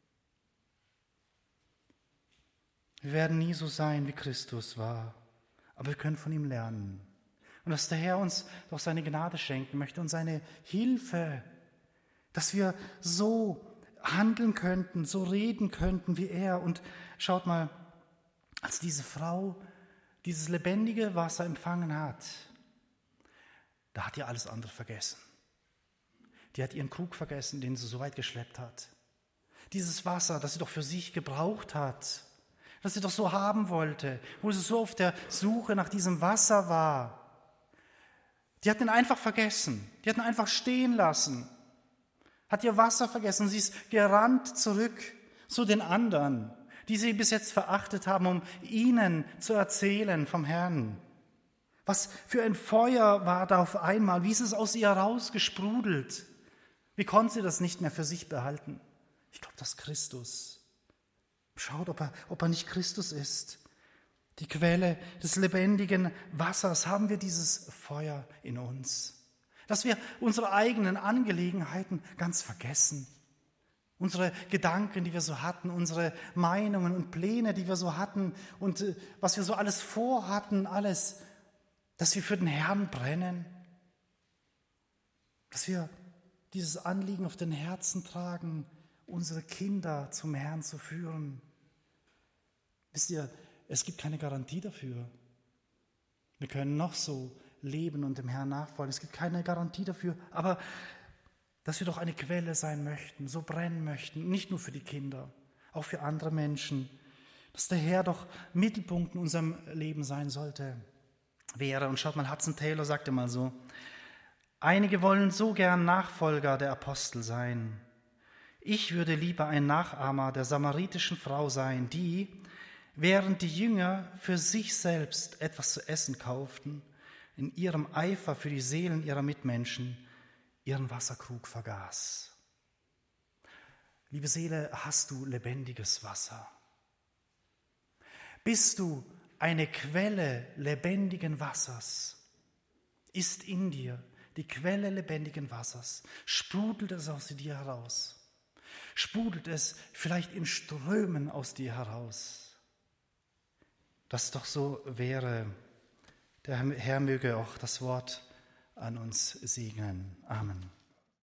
Wir werden nie so sein, wie Christus war, aber wir können von ihm lernen. Und dass der Herr uns doch seine Gnade schenken möchte und seine Hilfe, dass wir so handeln könnten, so reden könnten wie er. Und schaut mal, als diese Frau dieses lebendige Wasser empfangen hat, da hat die alles andere vergessen. Die hat ihren Krug vergessen, den sie so weit geschleppt hat. Dieses Wasser, das sie doch für sich gebraucht hat, das sie doch so haben wollte, wo sie so auf der Suche nach diesem Wasser war. Die hat ihn einfach vergessen, die hat ihn einfach stehen lassen, hat ihr Wasser vergessen. Sie ist gerannt zurück zu den anderen, die sie bis jetzt verachtet haben, um ihnen zu erzählen vom Herrn. Was für ein Feuer war da auf einmal, wie ist es aus ihr herausgesprudelt? Wie konnte sie das nicht mehr für sich behalten? Ich glaube, das ist Christus. Schaut, ob er nicht Christus ist. Die Quelle des lebendigen Wassers, haben wir dieses Feuer in uns. Dass wir unsere eigenen Angelegenheiten ganz vergessen. Unsere Gedanken, die wir so hatten, unsere Meinungen und Pläne, die wir so hatten und was wir so alles vorhatten, alles, dass wir für den Herrn brennen. Dass wir dieses Anliegen auf den Herzen tragen, unsere Kinder zum Herrn zu führen. Wisst ihr, es gibt keine Garantie dafür. Wir können noch so leben und dem Herrn nachfolgen. Es gibt keine Garantie dafür, aber dass wir doch eine Quelle sein möchten, so brennen möchten, nicht nur für die Kinder, auch für andere Menschen, dass der Herr doch Mittelpunkt in unserem Leben sein sollte, wäre. Und schaut mal, Hudson Taylor sagte mal so, einige wollen so gern Nachfolger der Apostel sein. Ich würde lieber ein Nachahmer der samaritischen Frau sein, die, während die Jünger für sich selbst etwas zu essen kauften, in ihrem Eifer für die Seelen ihrer Mitmenschen ihren Wasserkrug vergaß. Liebe Seele, hast du lebendiges Wasser? Bist du eine Quelle lebendigen Wassers? Ist in dir die Quelle lebendigen Wassers? Sprudelt es aus dir heraus? Sprudelt es vielleicht in Strömen aus dir heraus? Das doch so wäre. Der Herr möge auch das Wort an uns segnen. Amen.